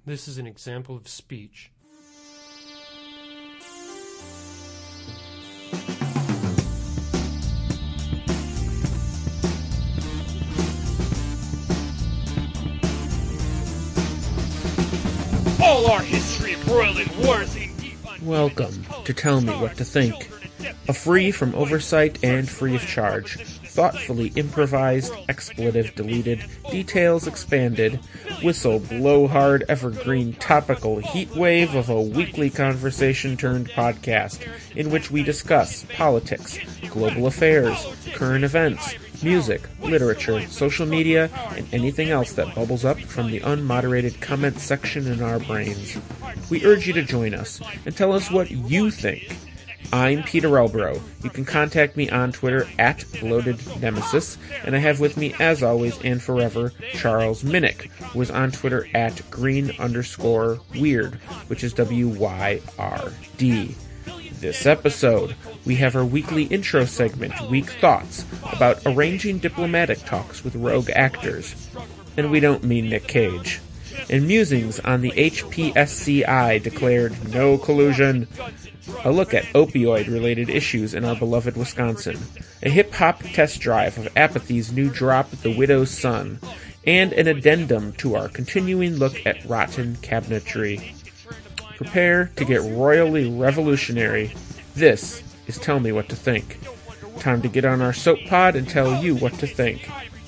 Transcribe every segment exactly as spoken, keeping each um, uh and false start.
This is an example of speech. All our history embroiled in wars. Welcome to Tell Me What to Think, a free from oversight and free of charge, thoughtfully improvised, expletive deleted, details expanded, whistle blowhard evergreen topical heat wave of a weekly conversation turned podcast in which we discuss politics, global affairs, current events, music, literature, social media, and anything else that bubbles up from the unmoderated comment section in our brains. We urge you to join us and tell us what you think. I'm Peter Elbro. You can contact me on Twitter at Bloated Nemesis, and I have with me, as always and forever, Charles Minnick, who is on Twitter at green underscore weird, which is W Y R D. This episode, we have our weekly intro segment, Week Thoughts, about arranging diplomatic talks with rogue actors. And we don't mean Nick Cage. And musings on the H P S C I declared no collusion. A look at opioid-related issues in our beloved Wisconsin. A hip-hop test drive of Apathy's new drop, The Widow's Son. And an addendum to our continuing look at rotten cabinetry. Prepare to get royally revolutionary. This is Tell Me What to Think. Time to get on our soap pod and tell you what to think.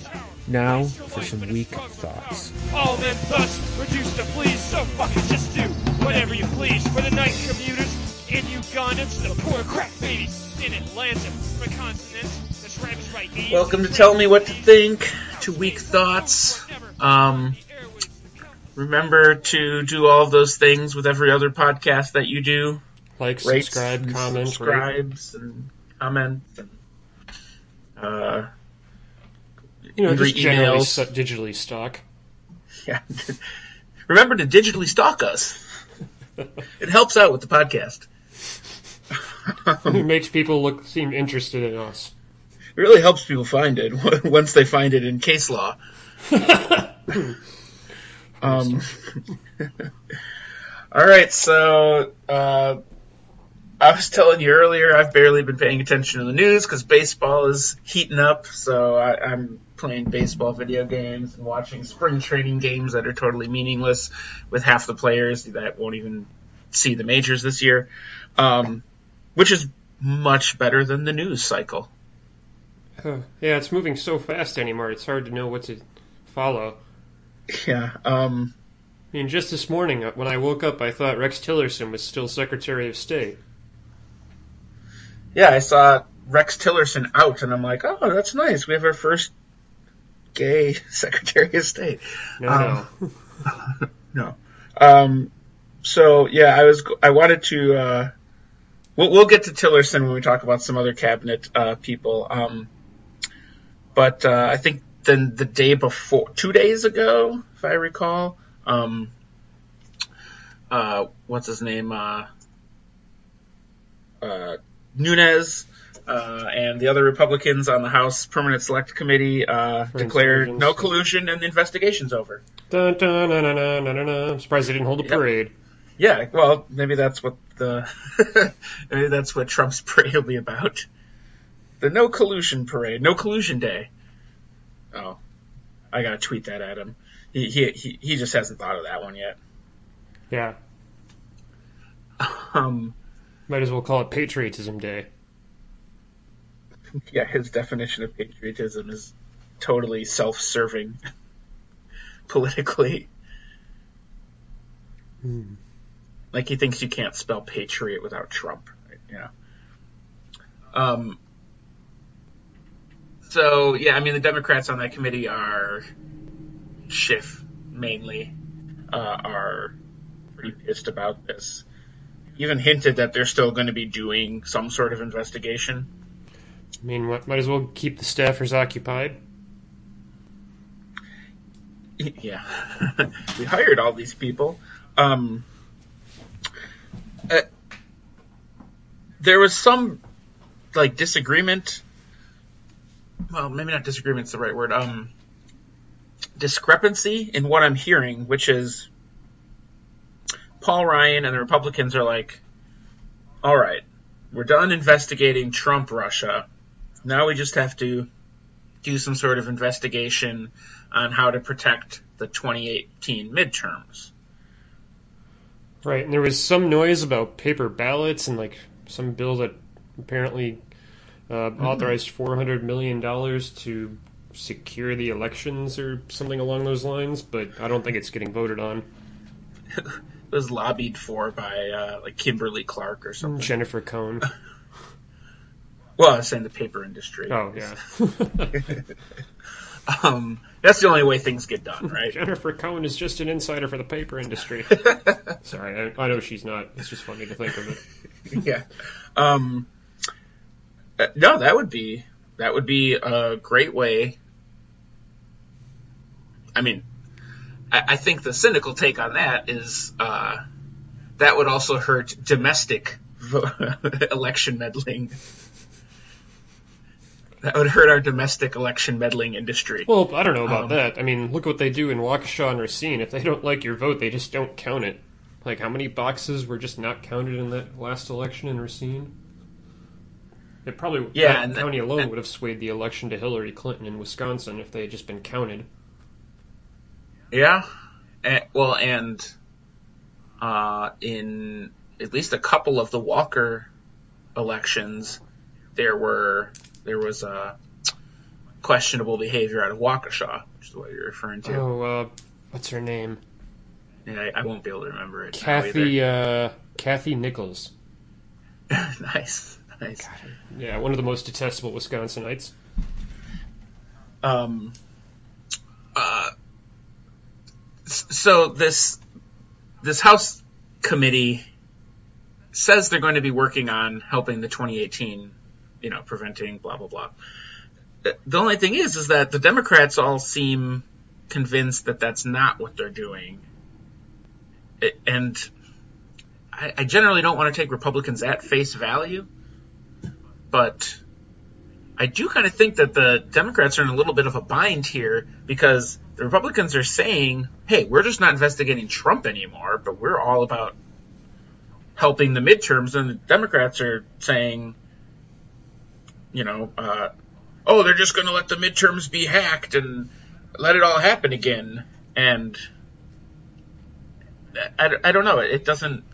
Now for some weak thoughts. All men thus reduced to fleas, so fucking just do whatever you please for the night commuters in Uganda, to the poor crack babies in Atlanta, from a continent that's ravaged by AIDS. Welcome to Tell Me What to Think, to Weak Thoughts. Um, remember to do all of those things with every other podcast that you do. Like, Rates subscribe, and comment, subscribes, and comments, and uh, you know, angry just generally emails. su- digitally stalk. Yeah. Remember to digitally stalk us. It helps out with the podcast. It makes people look seem interested in us. It really helps people find it once they find it in case law. um, all right, so uh, I was telling you earlier, I've barely been paying attention to the news because baseball is heating up. So I, I'm playing baseball video games and watching spring training games that are totally meaningless with half the players that won't even see the majors this year. Um, which is much better than the news cycle. Huh. Yeah, it's moving so fast anymore, it's hard to know what to follow. Yeah. Um, I mean, just this morning, when I woke up, I thought Rex Tillerson was still Secretary of State. yeah, I saw Rex Tillerson out, and I'm like, oh, that's nice. We have our first gay Secretary of State. No, um, no. no. Um, so, yeah, I was. I wanted to... Uh, We'll, we'll get to Tillerson when we talk about some other cabinet uh, people. Um, but uh, I think then the day before, two days ago, if I recall, um, uh, what's his name? Uh, uh, Nunes uh, and the other Republicans on the House Permanent Select Committee uh, declared no collusion and the investigation's over. Dun, dun, dun, dun, dun, dun, dun. I'm surprised they didn't hold a Yep. parade. Yeah, well, maybe that's what the maybe that's what Trump's parade will be about. The no collusion parade, no collusion day. Oh, I gotta tweet that at him. He he he, he just hasn't thought of that one yet. Yeah. Um, Might as well call it Patriotism Day. yeah, his definition of patriotism is totally self-serving politically. Hmm. Like he thinks you can't spell patriot without Trump. Right? Yeah. Um. So yeah, I mean the Democrats on that committee are Schiff mainly uh, are pretty pissed about this. Even hinted that they're still going to be doing some sort of investigation. I mean, what, might as well keep the staffers occupied. Yeah, we hired all these people. Um. Uh, there was some, like, disagreement. Well, maybe not disagreement's the right word. Um, discrepancy in what I'm hearing, which is Paul Ryan and the Republicans are like, all right, we're done investigating Trump Russia. Now we just have to do some sort of investigation on how to protect the twenty eighteen midterms. Right, and there was some noise about paper ballots and like some bill that apparently uh, mm-hmm. authorized four hundred million dollars to secure the elections or something along those lines, but I don't think it's getting voted on. It was lobbied for by uh, like Kimberly Clark or something. Jennifer Cohn. Well, I was saying the paper industry. Oh, yeah. um, that's the only way things get done, right? Jennifer Cohn is just an insider for the paper industry. Sorry, I, I know she's not. It's just funny to think of it. Yeah. Um, uh, no, that would be that would be a great way. I mean, I, I think the cynical take on that is uh, that would also hurt domestic election meddling. That would hurt our domestic election meddling industry. Well, I don't know about um, that. I mean, look what they do in Waukesha and Racine. If they don't like your vote, they just don't count it. Like, how many boxes were just not counted in that last election in Racine? It probably, yeah, that and county that, alone and, would have swayed the election to Hillary Clinton in Wisconsin if they had just been counted. Yeah. And, well, and uh, in at least a couple of the Walker elections, there were... There was uh, questionable behavior out of Waukesha, which is what you're referring to. Oh, uh, what's her name? Yeah, I, I won't be able to remember it. Kathy, uh, Kathy Nichols. Nice, nice. God. Yeah, one of the most detestable Wisconsinites. Um. Uh. So this this House committee says they're going to be working on helping the twenty eighteen. You know, preventing blah, blah, blah. The only thing is, is that the Democrats all seem convinced that that's not what they're doing. And I, I generally don't want to take Republicans at face value, but I do kind of think that the Democrats are in a little bit of a bind here because the Republicans are saying, hey, we're just not investigating Trump anymore, but we're all about helping the midterms. And the Democrats are saying, you know, uh, oh, they're just going to let the midterms be hacked and let it all happen again. And I, I don't know. It doesn't...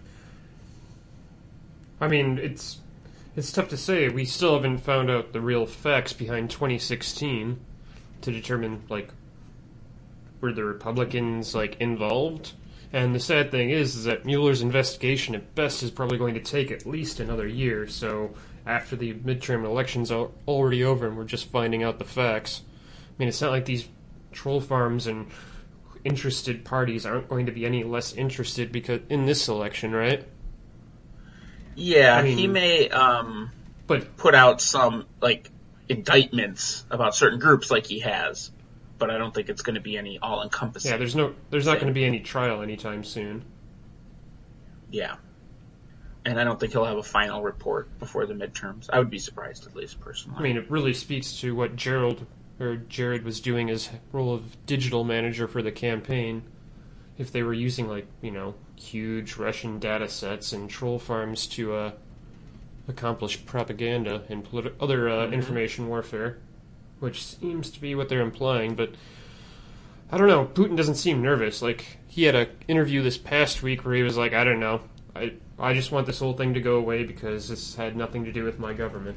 I mean, it's it's tough to say. We still haven't found out the real facts behind twenty sixteen to determine, like, were the Republicans, like, involved? And the sad thing is, is that Mueller's investigation at best is probably going to take at least another year, so... after the midterm elections are already over and we're just finding out the facts. I mean, it's not like these troll farms and interested parties aren't going to be any less interested because in this election, right? Yeah, I mean, he may um, but put out some like indictments about certain groups like he has, but I don't think it's going to be any all-encompassing. Yeah, there's no, there's not going to be any trial anytime soon. Yeah. And I don't think he'll have a final report before the midterms. I would be surprised, at least, personally. I mean, it really speaks to what Gerald or Jared was doing his role of digital manager for the campaign. If they were using, like, you know, huge Russian data sets and troll farms to uh, accomplish propaganda and politi- other uh, mm-hmm. information warfare, which seems to be what they're implying, but I don't know. Putin doesn't seem nervous. Like, he had an interview this past week where he was like, I don't know, I I just want this whole thing to go away because this had nothing to do with my government.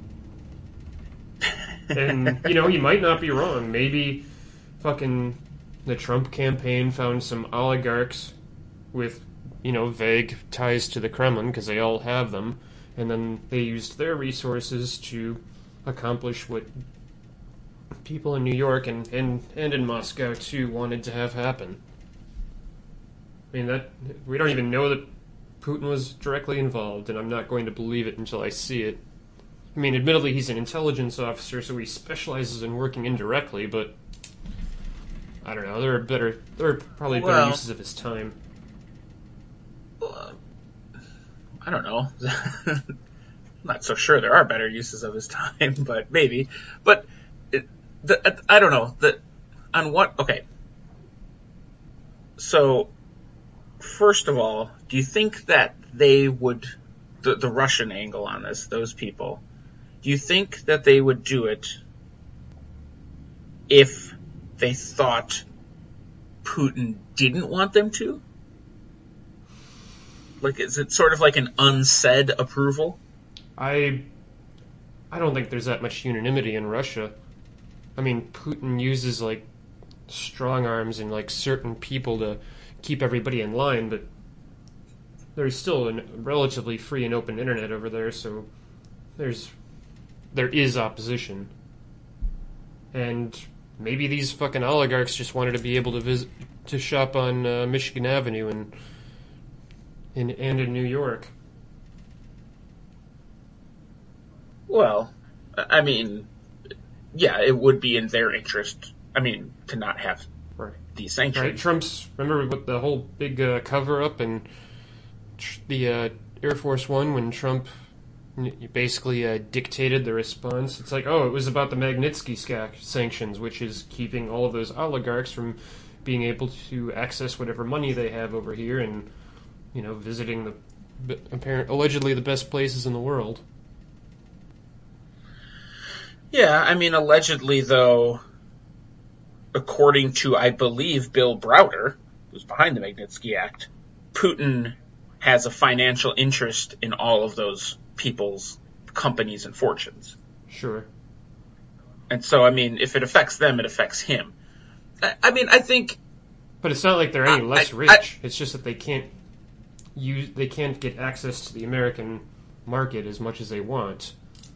And, you know, he might not be wrong. Maybe fucking the Trump campaign found some oligarchs with, you know, vague ties to the Kremlin, because they all have them, and then they used their resources to accomplish what people in New York and, and, and in Moscow, too, wanted to have happen. I mean, that we don't even know that Putin was directly involved, and I'm not going to believe it until I see it. I mean, admittedly, he's an intelligence officer, so he specializes in working indirectly, but I don't know. There are better, there are probably better well, uses of his time. Uh, I don't know. I'm not so sure there are better uses of his time, but maybe. But it, the, I don't know. The, on what? Okay. So, first of all, do you think that they would, the, the Russian angle on this, those people, do you think that they would do it if they thought Putin didn't want them to? Like, is it sort of like an unsaid approval? I I don't think there's that much unanimity in Russia. I mean, Putin uses, like, strong arms and, like, certain people to keep everybody in line, but there's still a relatively free and open internet over there, so there's there is opposition. And maybe these fucking oligarchs just wanted to be able to visit, to shop on uh, Michigan Avenue and in and in New York. Well, I mean, yeah, it would be in their interest. I mean, to not have Right. these sanctions. Right, Trump's, remember what the whole big uh, cover-up and tr- the uh, Air Force One when Trump n- basically uh, dictated the response? It's like, oh, it was about the Magnitsky sca- sanctions, which is keeping all of those oligarchs from being able to access whatever money they have over here and, you know, visiting the b- apparent, allegedly the best places in the world. Yeah, I mean, allegedly, though, according to, I believe, Bill Browder, who's behind the Magnitsky Act, Putin has a financial interest in all of those people's companies and fortunes. Sure. And so, I mean, if it affects them, it affects him. I, I mean, I think... But it's not like they're any I- less I- rich. I- it's just that they can't use, they can't get access to the American market as much as they want.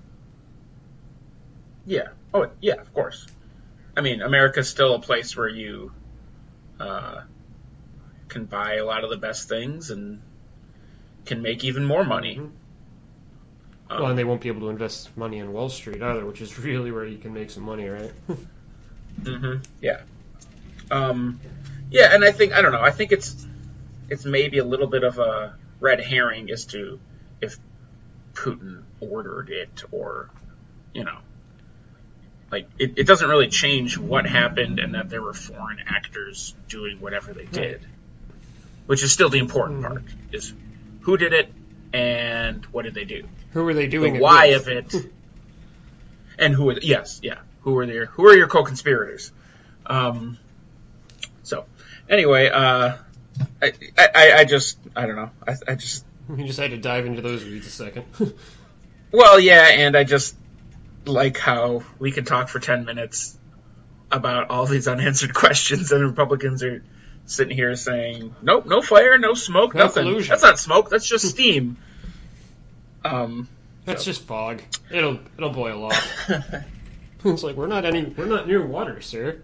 Yeah. Oh, yeah, of course. I mean, America's still a place where you uh, can buy a lot of the best things and can make even more money. Mhm. Um, Well, and they won't be able to invest money in Wall Street either, which is really where you can make some money, right? Mm-hmm. Yeah. Um, yeah, and I think, I don't know, I think it's it's maybe a little bit of a red herring as to if Putin ordered it or, you know, like, it, it doesn't really change what happened and that there were foreign actors doing whatever they did. Which is still the important part, is who did it and what did they do? Who were they doing The it why with? of it, and who are, yes, yeah, who are their, who are your co-conspirators? Um, so, anyway, uh, I, I, I just, I don't know, I, I just, You just had to dive into those weeds a second. well, yeah, and I just like how we can talk for ten minutes about all these unanswered questions, and Republicans are sitting here saying, nope, no fire, no smoke, No nothing. collusion. That's not smoke, that's just steam. Um, That's just fog. It'll it'll boil off. It's like we're not any we're not near water, sir.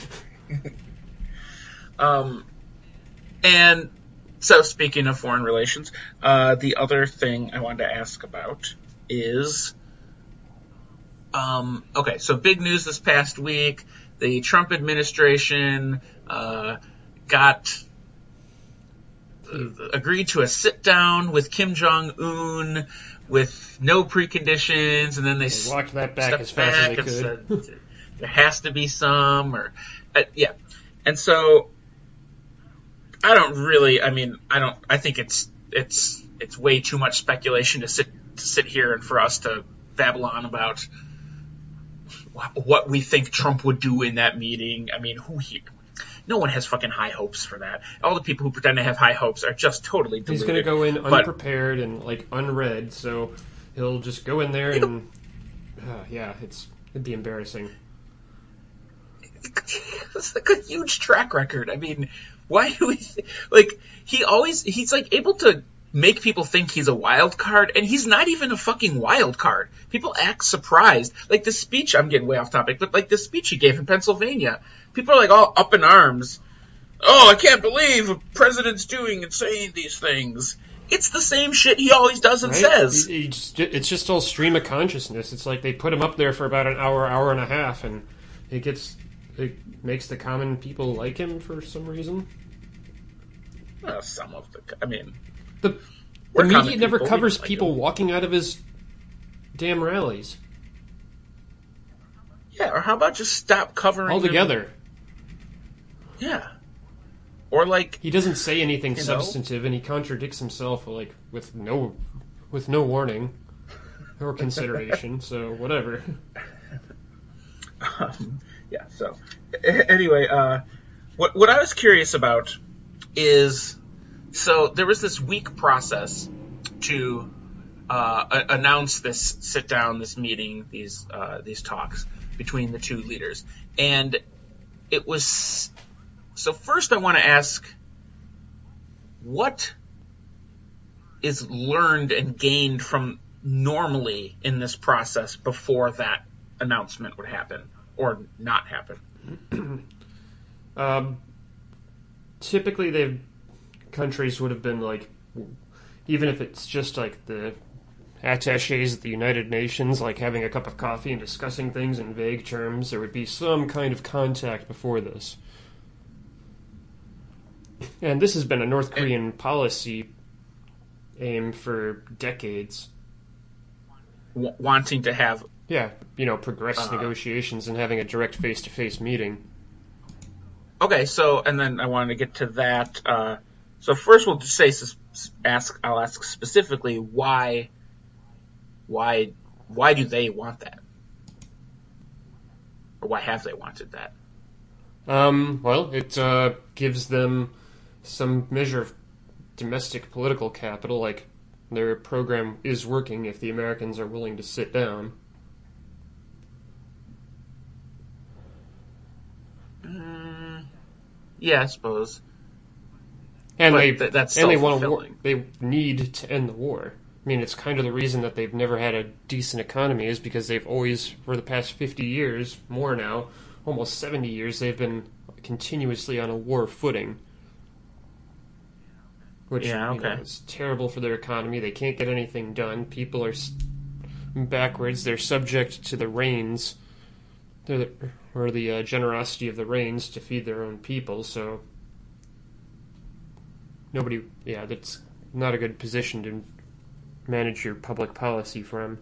Um, and so, speaking of foreign relations, uh, the other thing I wanted to ask about is, um, okay, so big news this past week. The Trump administration uh, got uh, agreed to a sit down with Kim Jong Un with no preconditions, and then they, They walked that back stepped as fast as back they and could. said, there has to be some, or uh, yeah, and so. I don't really. I mean, I don't. I think it's it's it's way too much speculation to sit to sit here and for us to babble on about what we think Trump would do in that meeting. I mean, who he? No one has fucking high hopes for that. All the people who pretend to have high hopes are just totally deluded. He's going to go in But- unprepared and like unread, so he'll just go in there and uh, yeah, it's it'd be embarrassing. It's like a huge track record. I mean, why do we th- like he always he's like able to make people think he's a wild card, and he's not even a fucking wild card. People act surprised. Like the speech, I'm getting way off topic, but like the speech he gave in Pennsylvania, people are like all up in arms. Oh, I can't believe a president's doing and saying these things. It's the same shit he always does and Right? says. He- he just- it's just all stream of consciousness. It's like they put him up there for about an hour, hour and a half, and it gets it makes the common people like him for some reason. Well, some of the, I mean, The, the We're media common never people, we covers don't like people him. walking out of his damn rallies yeah. Or how about just stop covering him? altogether. Yeah. or like he doesn't say anything you know? substantive, and he contradicts himself like with no with no warning or consideration. So whatever. Um, yeah. So anyway, uh, what what I was curious about is so there was this week process to uh, a- announce this sit down, this meeting, these uh, these talks between the two leaders, and it was. So first, I want to ask, what is learned and gained from normally in this process before that announcement would happen or not happen? Um, typically, they've countries would have been like, even if it's just like the attaches at the United Nations, like having a cup of coffee and discussing things in vague terms, there would be some kind of contact before this. And this has been a North Korean policy aim for decades. W- wanting to have... Yeah, you know, progress Uh, negotiations and having a direct face-to-face meeting. Okay, so, and then I wanted to get to that. Uh, so first we'll just say, ask, I'll ask specifically why, why, why do they want that? Or why have they wanted that? Um, well, it uh, gives them some measure of domestic political capital, like their program is working if the Americans are willing to sit down. Mm, yeah, I suppose. And But they th- that's and they want to war, self-fulfilling. they need to end the war. I mean, it's kind of the reason that they've never had a decent economy is because they've always, for the past fifty years, more now, almost seventy years, they've been continuously on a war footing. Which Yeah, you know, okay. is terrible for their economy. They can't get anything done. People are s- backwards. They're subject to the rains, They're the, or the uh, generosity of the rains to feed their own people. So nobody, yeah, that's not a good position to manage your public policy from.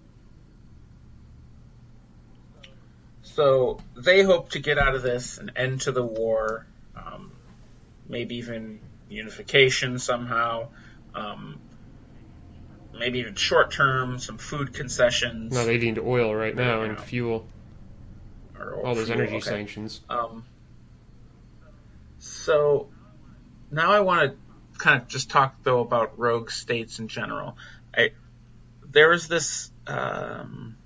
So they hope to get out of this an end to the war, um, maybe even unification somehow, um, maybe even short term, some food concessions. No, they need oil right now and Yeah. fuel. or All those fuel, energy okay. sanctions. Um, so now I want to kind of just talk though about rogue states in general. I, there is this. Um,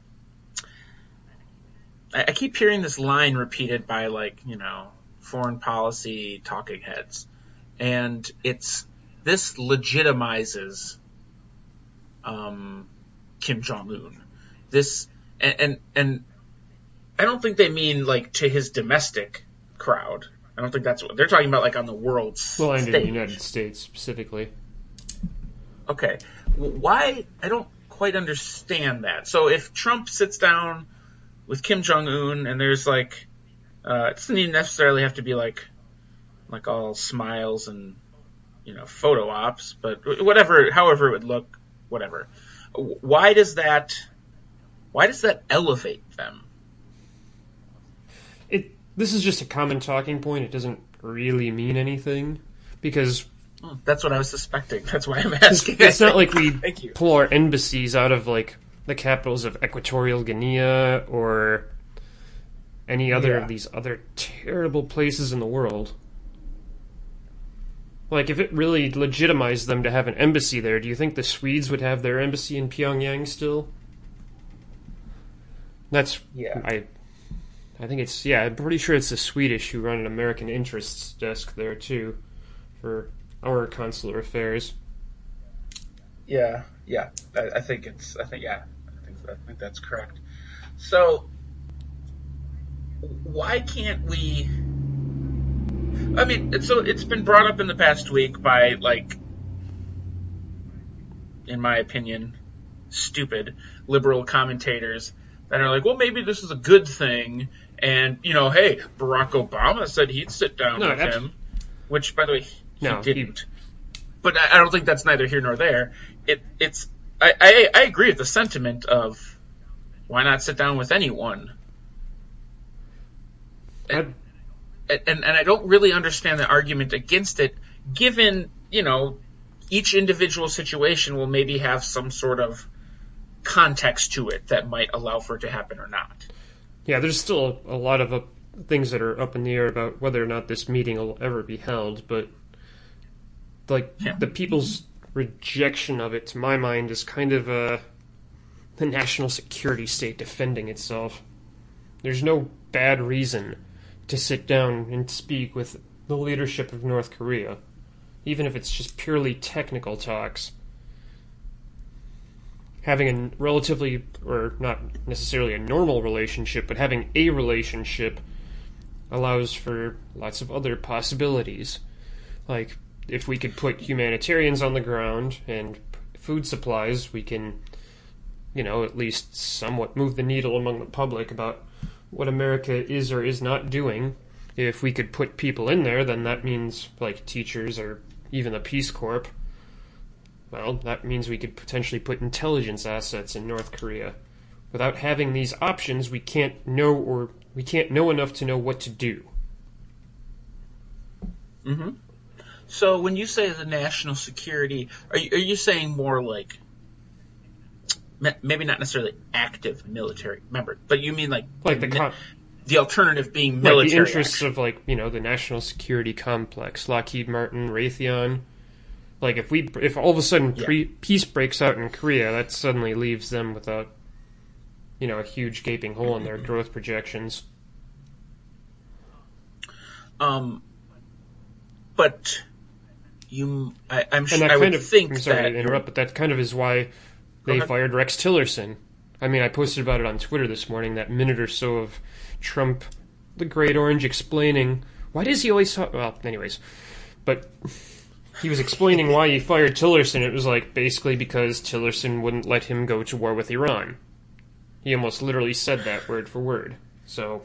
I, I keep hearing this line repeated by like you know foreign policy talking heads, and it's this legitimizes um, Kim Jong Un. This and, and and. I don't think they mean like to his domestic crowd. I don't think that's what they're talking about. Like on the world Well, and in stage. the United States specifically. Okay, W- why? I don't quite understand that. So if Trump sits down with Kim Jong Un and there's like, uh, it doesn't even necessarily have to be like, like all smiles and you know photo ops, but whatever, however it would look, whatever. Why does that? Why does that elevate them? It. This is just a common talking point. It doesn't really mean anything because That's what I was suspecting. That's why I'm asking. it's not like we Thank you. pull our embassies out of like the capitals of Equatorial Guinea or any other Yeah. of these other terrible places in the world. Like, if it really legitimized them to have an embassy there, do you think the Swedes would have their embassy in Pyongyang still? That's Yeah. I. I think it's yeah. I'm pretty sure it's the Swedish who run an American interests desk there too, for our consular affairs. Yeah, yeah. I, I think it's. I think yeah. I think I think that's correct. So, why can't we? I mean, it's, so it's been brought up in the past week by like, in my opinion, stupid liberal commentators that are like, well, maybe this is a good thing, and you know, hey, Barack Obama said he'd sit down No, with that's- him, which, by the way, he No, he- didn't. But I, I don't think that's neither here nor there. It, it's I, I, I agree with the sentiment of why not sit down with anyone, I'd- and, and I don't really understand the argument against it, given, you know, each individual situation will maybe have some sort of context to it that might allow for it to happen or not. Yeah, there's still a lot of uh, things that are up in the air about whether or not this meeting will ever be held, but like Yeah. the people's rejection of it, to my mind, is kind of uh, the national security state defending itself. There's no bad reason to sit down and speak with the leadership of North Korea, even if it's just purely technical talks. Having a relatively, or not necessarily a normal relationship, but having a relationship allows for lots of other possibilities. Like, if we could put humanitarians on the ground and food supplies, we can, you know, at least somewhat move the needle among the public about what America is or is not doing. If we could put people in there, then that means, like, teachers or even the Peace Corps. Well, that means we could potentially put intelligence assets in North Korea. Without having these options, we can't know or we can't know enough to know what to do. Mm-hmm. So when you say the national security, are you, are you saying more like, maybe not necessarily active military members, but you mean like Like the con- the alternative being like military the interests action. of, like, you know, the national security complex, Lockheed Martin, Raytheon. Like, if we, if all of a sudden Yeah. pre- peace breaks out in Korea, that suddenly leaves them without, you know, a huge gaping hole in their growth projections. Um, but you, I, I'm And sure that I kind would of, think I'm sorry that to interrupt, but that kind of is why they ahead. fired Rex Tillerson. I mean, I posted about it on Twitter this morning, that minute or so of Trump, the Great Orange, explaining, why does he always talk, well, anyways, but he was explaining why he fired Tillerson. It was like, basically because Tillerson wouldn't let him go to war with Iran. He almost literally said that word for word. So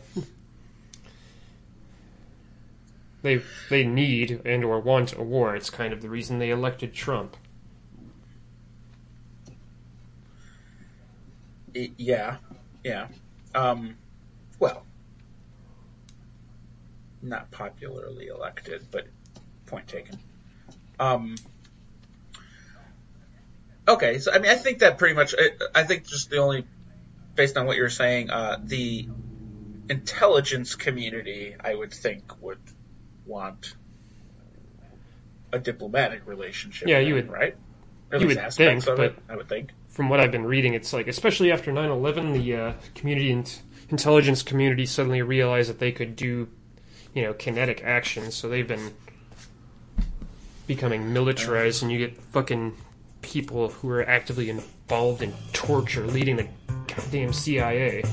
they they need and or want a war. It's kind of the reason they elected Trump. Y- Yeah, yeah. Um, well, not popularly elected, but point taken. Um, okay, so I mean, I think that pretty much. I, I think just the only, based on what you're saying, uh, the intelligence community, I would think, would want a diplomatic relationship. Yeah, with you it, would- right? Or at you least would aspects think, of it, but- I would think. From what I've been reading, it's like, especially after nine eleven, the uh, community and intelligence community suddenly realized that they could do, you know, kinetic actions. So they've been becoming militarized, and you get fucking people who are actively involved in torture leading the goddamn C I A.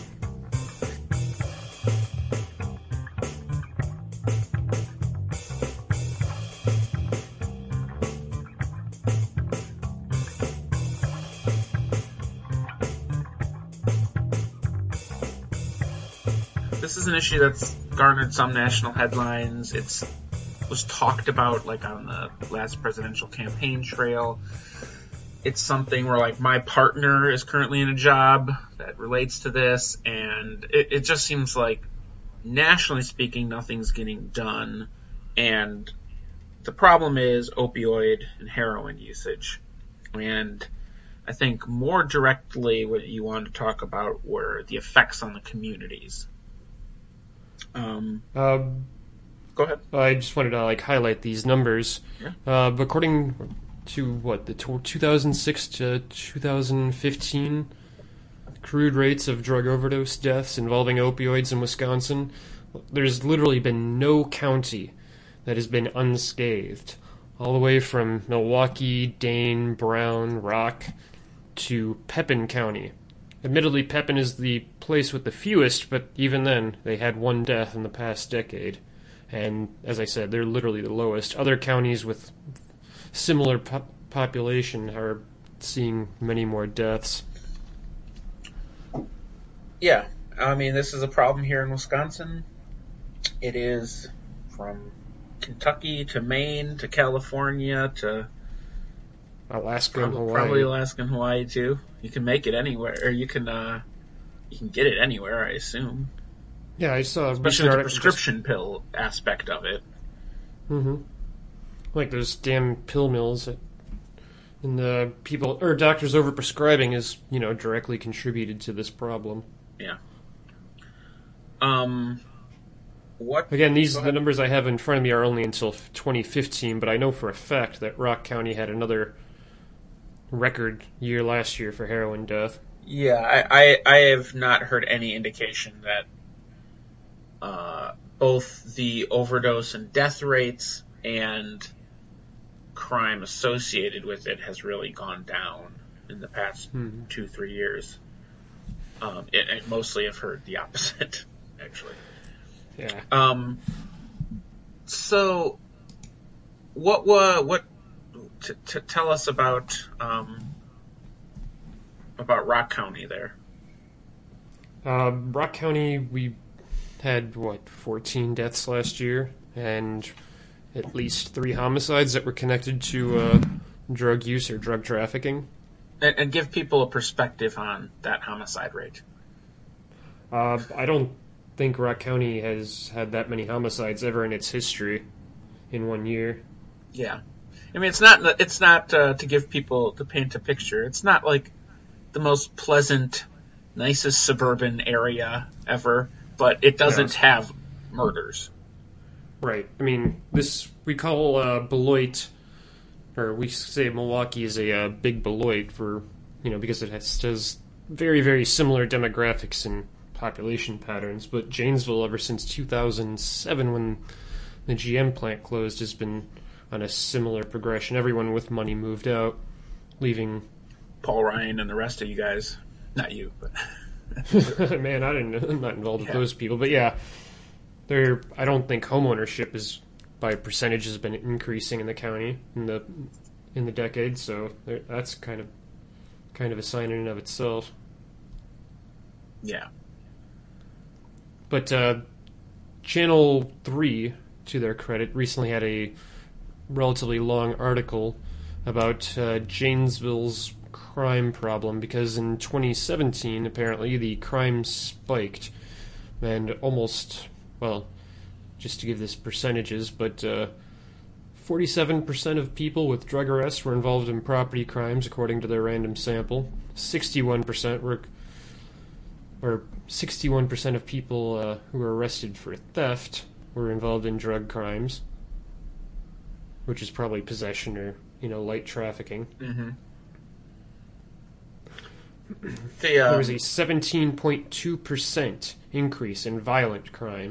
This is an issue that's garnered some national headlines. It's was talked about like on the last presidential campaign trail. It's something where like my partner is currently in a job that relates to this, and it, it just seems like nationally speaking, nothing's getting done. And the problem is opioid and heroin usage. And I think more directly what you wanted to talk about were the effects on the communities. Um, Um, go ahead. I just wanted to like highlight these numbers. Yeah. Uh, according to what the two thousand six to two thousand fifteen crude rates of drug overdose deaths involving opioids in Wisconsin, there's literally been no county that has been unscathed, all the way from Milwaukee, Dane, Brown, Rock to Pepin County. Admittedly, Pepin is the place with the fewest, but even then, they had one death in the past decade. And, as I said, they're literally the lowest. Other counties with similar po- population are seeing many more deaths. Yeah, I mean, this is a problem here in Wisconsin. It is from Kentucky to Maine to California to Alaska and probably, Hawaii. probably Alaska and Hawaii too. You can make it anywhere, or you can uh, you can get it anywhere, I assume. Yeah, I saw a especially the article just- prescription pill aspect of it. Mhm. Like those damn pill mills that, and the people or doctors overprescribing is, you know, directly contributed to this problem. Yeah. Um. What? Again, these Go the ahead. numbers I have in front of me are only until twenty fifteen, but I know for a fact that Rock County had another record year last year for heroin death. Yeah, I, I, I have not heard any indication that uh, both the overdose and death rates and crime associated with it has really gone down in the past Hmm. two, three years. Um, it, I mostly have heard the opposite, actually. Yeah. Um, so, what, what, what, to, to tell us about, um, about Rock County there. Uh, Rock County, we had, what, fourteen deaths last year, and at least three homicides that were connected to uh, drug use or drug trafficking. And, and give people a perspective on that homicide rate. Uh, I don't think Rock County has had that many homicides ever in its history in one year. Yeah. I mean, it's not, it's not, uh, to give people, to paint a picture, it's not like the most pleasant, nicest suburban area ever, but it doesn't Yeah. have murders. Right. I mean, this, we call uh, Beloit, or we say Milwaukee is a uh, big Beloit for, you know, because it has, does very, very similar demographics and population patterns, but Janesville, ever since two thousand seven when the G M plant closed, has been on a similar progression. Everyone with money moved out, leaving... Paul Ryan and the rest of you guys. Not you, but... Man, I didn't, I'm not involved with Yeah. those people, but yeah, they're, I don't think homeownership is, by percentage, has been increasing in the county in the in the decade, so there- that's kind of kind of a sign in and of itself. Yeah. But uh, Channel three, to their credit, recently had a relatively long article about uh, Janesville's crime problem, because in twenty seventeen, apparently, the crime spiked, and almost, well, just to give this percentages, but uh, forty-seven percent of people with drug arrests were involved in property crimes, according to their random sample. sixty-one percent were, or sixty-one percent of people uh, who were arrested for theft were involved in drug crimes, which is probably possession or, you know, light trafficking. Mm-hmm. The, uh, There was a seventeen point two percent increase in violent crime.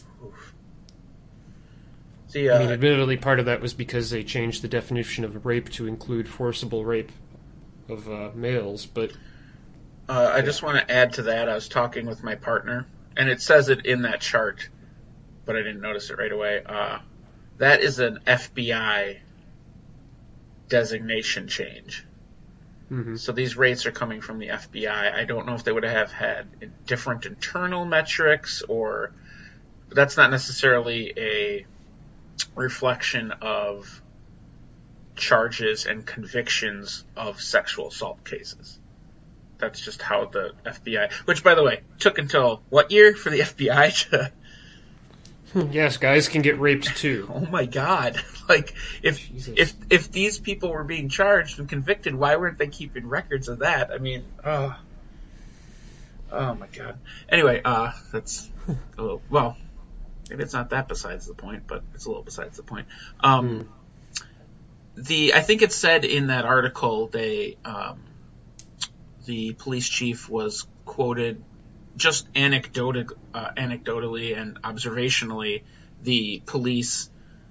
the, I mean, uh, admittedly, part of that was because they changed the definition of rape to include forcible rape of uh, males, but Uh, I just want to add to that. I was talking with my partner, and it says it in that chart, but I didn't notice it right away. Uh, that is an F B I designation change. mhm. So these rates are coming from the F B I. I don't know if they would have had different internal metrics, or but that's not necessarily a reflection of charges and convictions of sexual assault cases. That's just how the F B I, which by the way, took until what year for the F B I to, Yes, guys can get raped too. oh my god, like if, Jesus. if, if these people were being charged and convicted, why weren't they keeping records of that? I mean, oh, oh my god. Anyway, uh, that's a little, well, maybe it's not that besides the point, but it's a little besides the point. Um, the, I think it said in that article, they, um, the police chief was quoted just anecdotic, uh, anecdotally and observationally. The police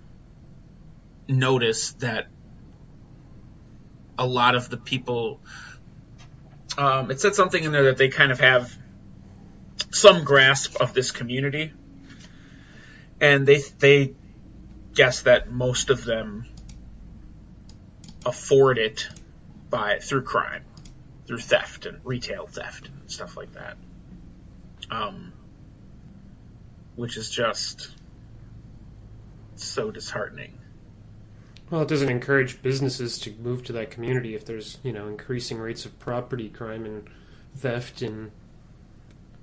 noticed that a lot of the people, um, it said something in there that they kind of have some grasp of this community, and they they guess that most of them afford it by through crime, through theft and retail theft and stuff like that. Um, which is just so disheartening. Well, it doesn't encourage businesses to move to that community if there's, you know, increasing rates of property crime and theft and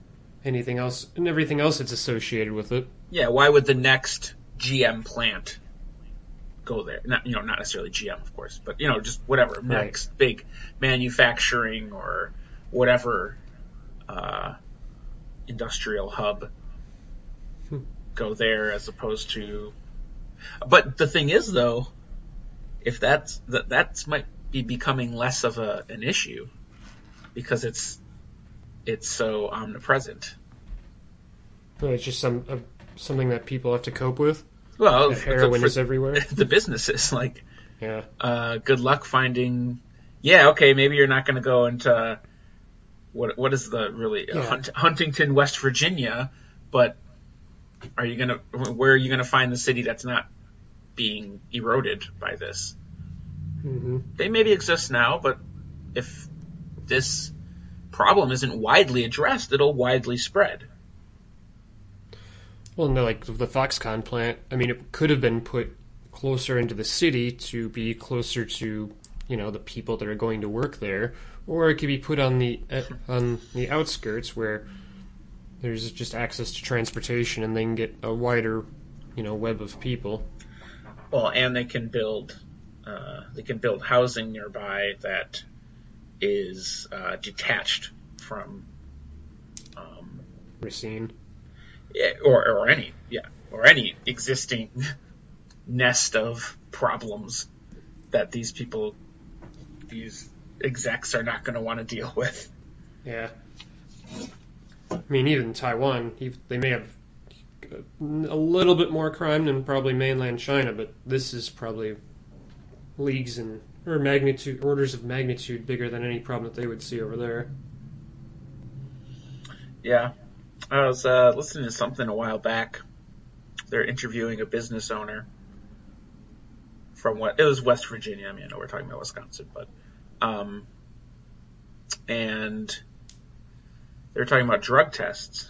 anything else and everything else that's associated with it. Yeah, why would the next G M plant go there? Not, you know, not necessarily G M, of course, but, you know, just whatever. Right. Next big manufacturing or whatever uh, industrial hub Hmm. go there as opposed to... But the thing is, though, if that's... that that's might be becoming less of a an issue because it's it's so omnipresent. Well, it's just some uh, something that people have to cope with. Well, That heroin for- is everywhere. The businesses, like, Yeah. uh, good luck finding. Yeah, okay, maybe you're not going to go into what what is the really uh, Yeah. Hunt, Huntington, West Virginia, but are you gonna where are you going to find the city that's not being eroded by this? hmm They maybe exist now, but if this problem isn't widely addressed, it'll widely spread. Well, no, like the Foxconn plant. I mean, it could have been put closer into the city to be closer to, you know, the people that are going to work there, or it could be put on the uh, on the outskirts where there's just access to transportation and they can get a wider, you know, web of people. Well, and they can build uh, they can build housing nearby that is uh, detached from um, Racine. yeah, or or any yeah or any existing nest of problems that these people these execs are not going to want to deal with. Yeah. I mean, even in Taiwan, ev- they may have a little bit more crime than probably mainland China, but this is probably leagues and or magnitude, orders of magnitude bigger than any problem that they would see over there. Yeah, I was uh, listening to something a while back. They're interviewing a business owner from what it was West Virginia. I mean, I know we're talking about Wisconsin, but um, and they're talking about drug tests,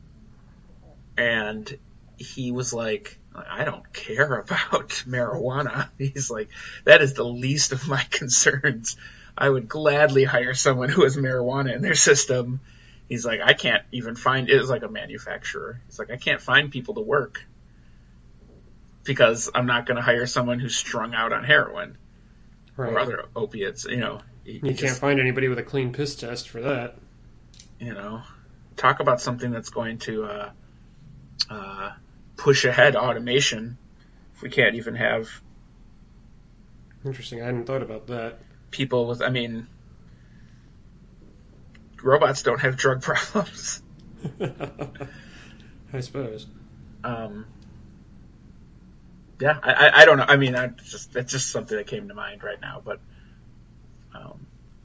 and he was like, I don't care about marijuana. He's like, that is the least of my concerns. I would gladly hire someone who has marijuana in their system. He's like, I can't even find, it was like a manufacturer. He's like, I can't find people to work because I'm not going to hire someone who's strung out on heroin Right. or other opiates. You know, he, You he can't just- find anybody with a clean piss test for that. you know, talk about something that's going to uh, uh, push ahead automation. If we can't even have Interesting. I hadn't thought about that. people with, I mean, robots don't have drug problems. I suppose. Um, yeah, I, I, I don't know. I mean, I just that's just something that came to mind right now, but um,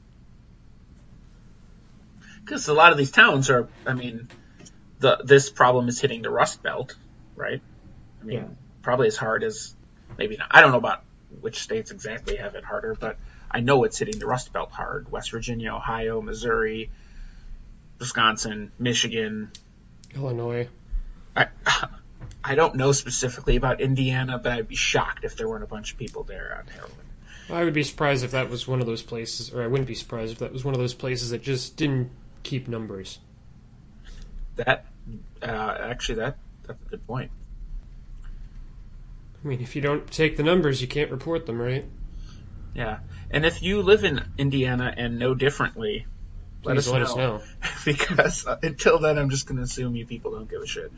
because a lot of these towns are, I mean, the this problem is hitting the Rust Belt, right? I mean, Yeah. probably as hard as maybe not. I don't know about which states exactly have it harder, but I know it's hitting the Rust Belt hard. West Virginia, Ohio, Missouri, Wisconsin, Michigan. Illinois. I, I don't know specifically about Indiana, but I'd be shocked if there weren't a bunch of people there on heroin. I would be surprised if that was one of those places, or I wouldn't be surprised if that was one of those places that just didn't keep numbers. That, uh, actually, that that's a good point. I mean, if you don't take the numbers, you can't report them, right? Yeah, and if you live in Indiana and know differently, let, Please us, let know. us know. Because uh, until then, I'm just going to assume you people don't give a shit.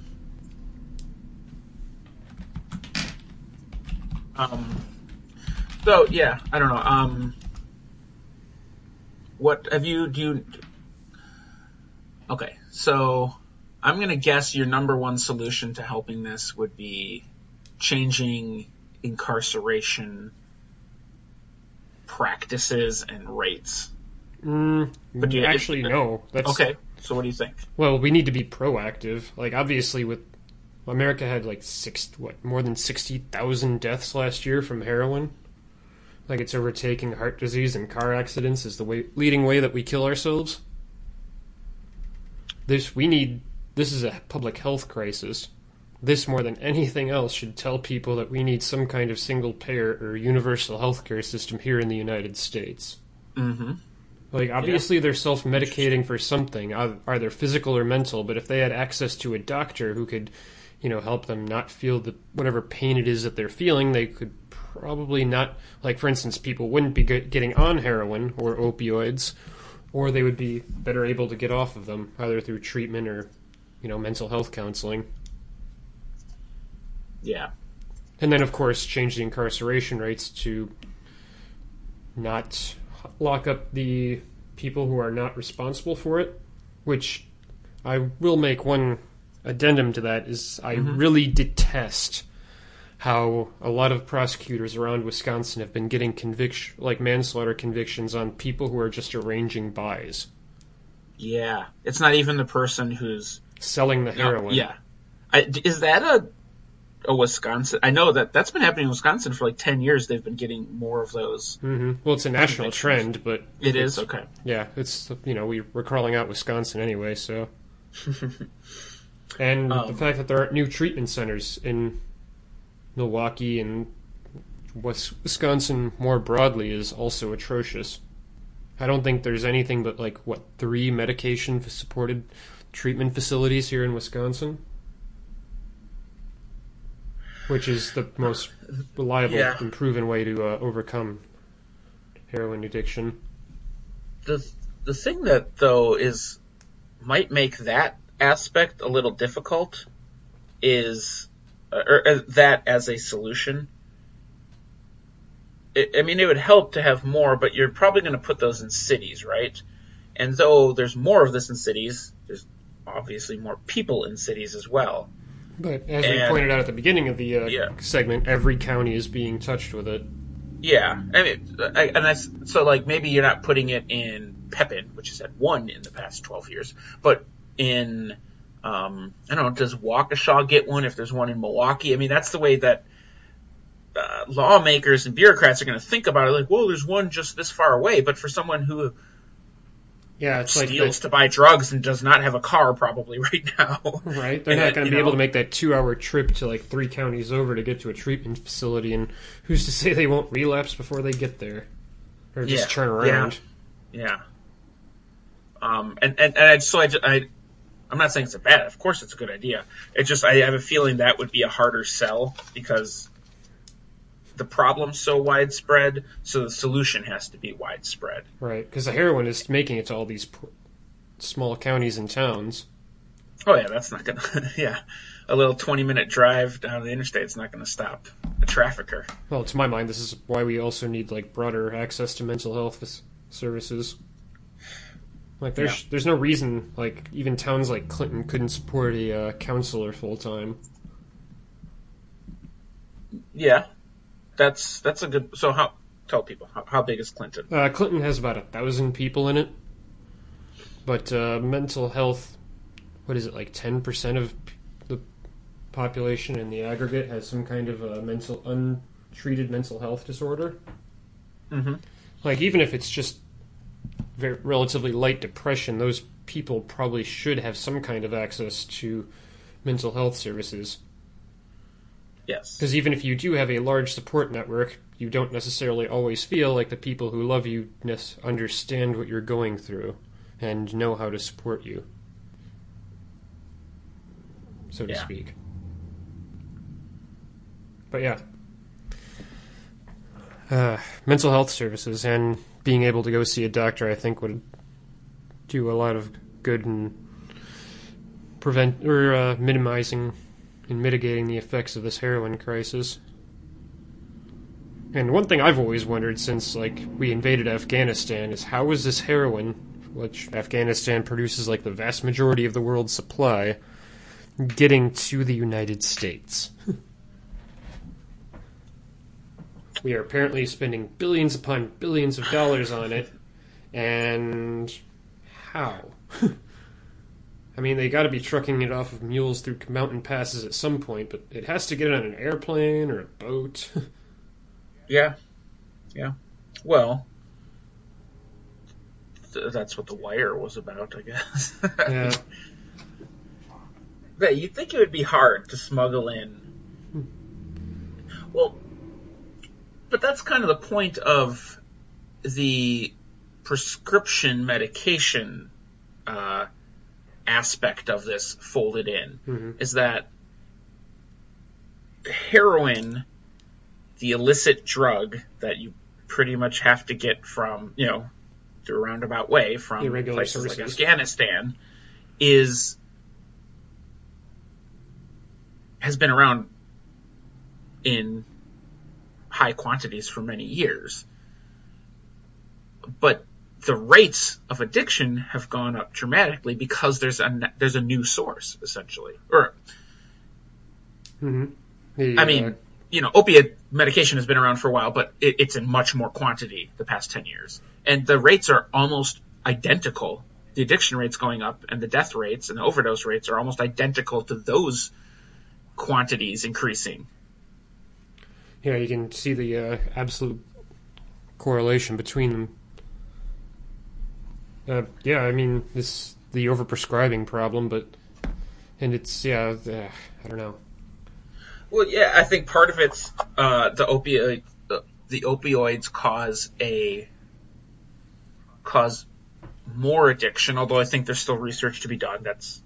Um. So yeah, I don't know. Um. What have you do? You, okay, so I'm going to guess your number one solution to helping this would be changing incarceration practices and rates. Mm, But do you- actually, no. That's, Okay, so what do you think? Well, we need to be proactive. Like, obviously, with America had like six, what, more than sixty thousand deaths last year from heroin. Like, it's overtaking heart disease and car accidents as the way, leading way that we kill ourselves. This we need. This is a public health crisis. This more than anything else should tell people that we need some kind of single payer or universal healthcare system here in the United States. Mm-hmm. Like, obviously they're self-medicating for something, either physical or mental, but if they had access to a doctor who could, you know, help them not feel the whatever pain it is that they're feeling, they could probably not, like, for instance, people wouldn't be get, getting on heroin or opioids, or they would be better able to get off of them, either through treatment or, you know, mental health counseling. Yeah. And then, of course, change the incarceration rates to not lock up the people who are not responsible for it, which I will make one addendum to that, is I mm-hmm. really detest how a lot of prosecutors around Wisconsin have been getting conviction, like manslaughter convictions on people who are just arranging buys. Yeah. It's not even the person who's selling the heroin. No, yeah. I, is that a a Wisconsin? I know that that's been happening in Wisconsin for like ten years. They've been getting more of those. Mm-hmm. Well, it's a national trend, but it is okay. Yeah, it's, you know, we we're calling out Wisconsin anyway, so. And um, the fact that there aren't new treatment centers in Milwaukee and Wisconsin more broadly is also atrocious. I don't think there's anything but like what three medication supported treatment facilities here in Wisconsin, which is the most reliable yeah. and proven way to uh, overcome heroin addiction. The the thing that though is might make that aspect a little difficult is uh, or uh, that as a solution. It, I mean, it would help to have more, but you're probably going to put those in cities, right? And though there's more of this in cities, there's obviously more people in cities as well. But as and, we pointed out at the beginning of the uh, yeah. segment, every county is being touched with it. Yeah, I mean, I, and that's so like maybe you're not putting it in Pepin, which has had one in the past twelve years, but in um, I don't know, does Waukesha get one if there's one in Milwaukee? I mean, that's the way that uh, lawmakers and bureaucrats are going to think about it. Like, well, there's one just this far away, but for someone who Yeah, it's steals like the, to buy drugs and does not have a car probably right now. Right. They're and, not going to be know. able to make that two-hour trip to like three counties over to get to a treatment facility, and who's to say they won't relapse before they get there? Or just yeah. turn around. Yeah. yeah. Um, and, and, and I, so I, I, I'm not saying it's a bad, of course it's a good idea. It just, I have a feeling that would be a harder sell because the problem's so widespread, so the solution has to be widespread. Right, because the heroin is making it to all these p- small counties and towns. Oh yeah, that's not gonna. Yeah, a little twenty-minute drive down the interstate is not going to stop a trafficker. Well, to my mind, this is why we also need like broader access to mental health f- services. Like, there's yeah. there's no reason like even towns like Clinton couldn't support a uh, counselor full time. Yeah. That's that's a good. So how tell people how, how big is Clinton? Uh, Clinton has about a thousand people in it, but uh, mental health, what is it, like ten percent of the population in the aggregate has some kind of a mental untreated mental health disorder. Mm-hmm. Like, even if it's just very, relatively light depression, those people probably should have some kind of access to mental health services. Yes. Because even if you do have a large support network, you don't necessarily always feel like the people who love you understand what you're going through and know how to support you, so to yeah. speak. But yeah. Uh, mental health services and being able to go see a doctor, I think, would do a lot of good in prevent or uh, minimizing in mitigating the effects of this heroin crisis. And one thing I've always wondered since, like, we invaded Afghanistan is how is this heroin, which Afghanistan produces like the vast majority of the world's supply, getting to the United States? We are apparently spending billions upon billions of dollars on it, and how? I mean, they got to be trucking it off of mules through mountain passes at some point, but it has to get on an airplane or a boat. yeah. Yeah. Well, th- that's what The Wire was about, I guess. Yeah. But you'd think it would be hard to smuggle in. Well, but that's kind of the point of the prescription medication uh, aspect of this folded in. Mm-hmm. Is that heroin, the illicit drug that you pretty much have to get from, you know, through a roundabout way from Irregular places sources. like Afghanistan, is has been around in high quantities for many years. But the rates of addiction have gone up dramatically because there's a there's a new source, essentially. Or, Mm-hmm. The, I mean, uh, you know, opiate medication has been around for a while, but it, it's in much more quantity the past ten years. And the rates are almost identical. The addiction rates going up and the death rates and the overdose rates are almost identical to those quantities increasing. yeah, you can see the uh, absolute correlation between them. Uh, yeah, I mean, this the overprescribing problem, but and it's yeah, uh, I don't know. Well, yeah, I think part of it's uh, the opioid, the, the opioids cause a cause more addiction. Although I think there's still research to be done. That's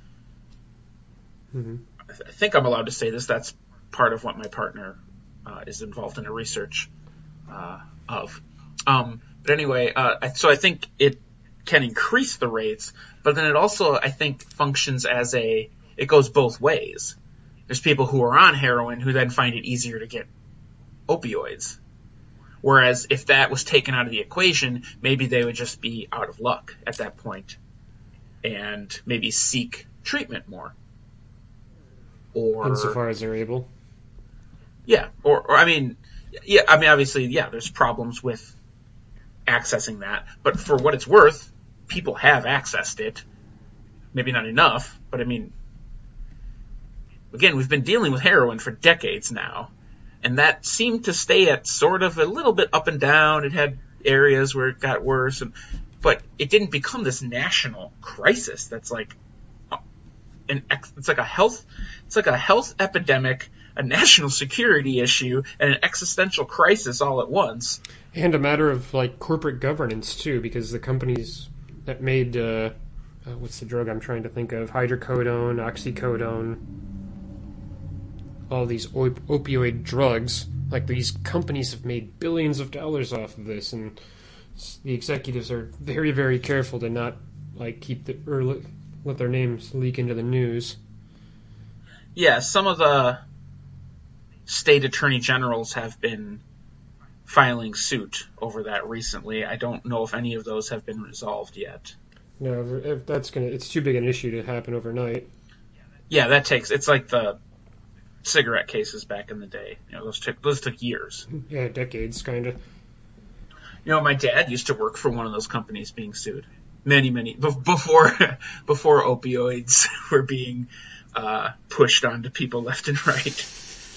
Mm-hmm. I, th- I think I'm allowed to say this. That's part of what my partner uh, is involved in a research uh, of. Um, but anyway, uh, I, so I think it can increase the rates, but then it also I think functions as a it goes both ways. There's people who are on heroin who then find it easier to get opioids. Whereas if that was taken out of the equation, maybe they would just be out of luck at that point and maybe seek treatment more. Or, Insofar as they're able. yeah, or, or I mean, yeah, I mean, obviously, yeah, there's problems with accessing that, but for what it's worth, people have accessed it. Maybe not enough, but I mean, again, we've been dealing with heroin for decades now, and that seemed to stay at sort of a little bit up and down. It had areas where it got worse, and, but it didn't become this national crisis that's like an it's like a health it's like a health epidemic, a national security issue, and an existential crisis all at once. And a matter of like corporate governance too, because the companies that made uh, uh, what's the drug I'm trying to think of? Hydrocodone, oxycodone, all these op- opioid drugs. Like these companies have made billions of dollars off of this, and the executives are very, very careful to not like keep the or let, let their names leak into the news. Yeah, some of the state attorney generals have been filing suit over that recently. I don't know if any of those have been resolved yet. No, if that's gonna, it's too big an issue to happen overnight. Yeah, that takes. It's like the cigarette cases back in the day. You know, those took those took years. Yeah, decades, kind of. You know, my dad used to work for one of those companies being sued. Many, many be- before before opioids were being uh, pushed onto people left and right.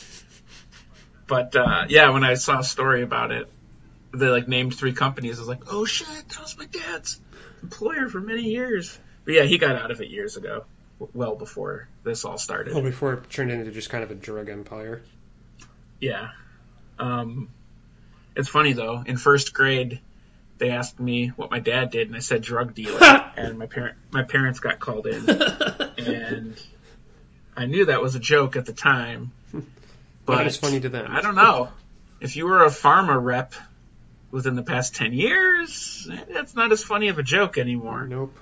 But uh, yeah, when I saw a story about it, they like named three companies. I was like, "Oh shit, that was my dad's employer for many years." But yeah, he got out of it years ago, w- well before this all started. Well, before it turned into just kind of a drug empire. Yeah. Um, it's funny though. In first grade, they asked me what my dad did, and I said drug dealer, and my parent my parents got called in, and I knew that was a joke at the time. But Not as funny to them. I don't know. If you were a pharma rep within the past ten years, that's not as funny of a joke anymore. Nope.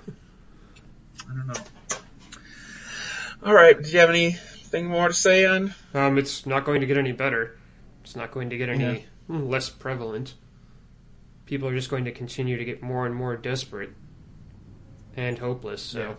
I don't know. All right. Did you have anything more to say on? Um, it's not going to get any better. It's not going to get any Yeah. less prevalent. People are just going to continue to get more and more desperate and hopeless. So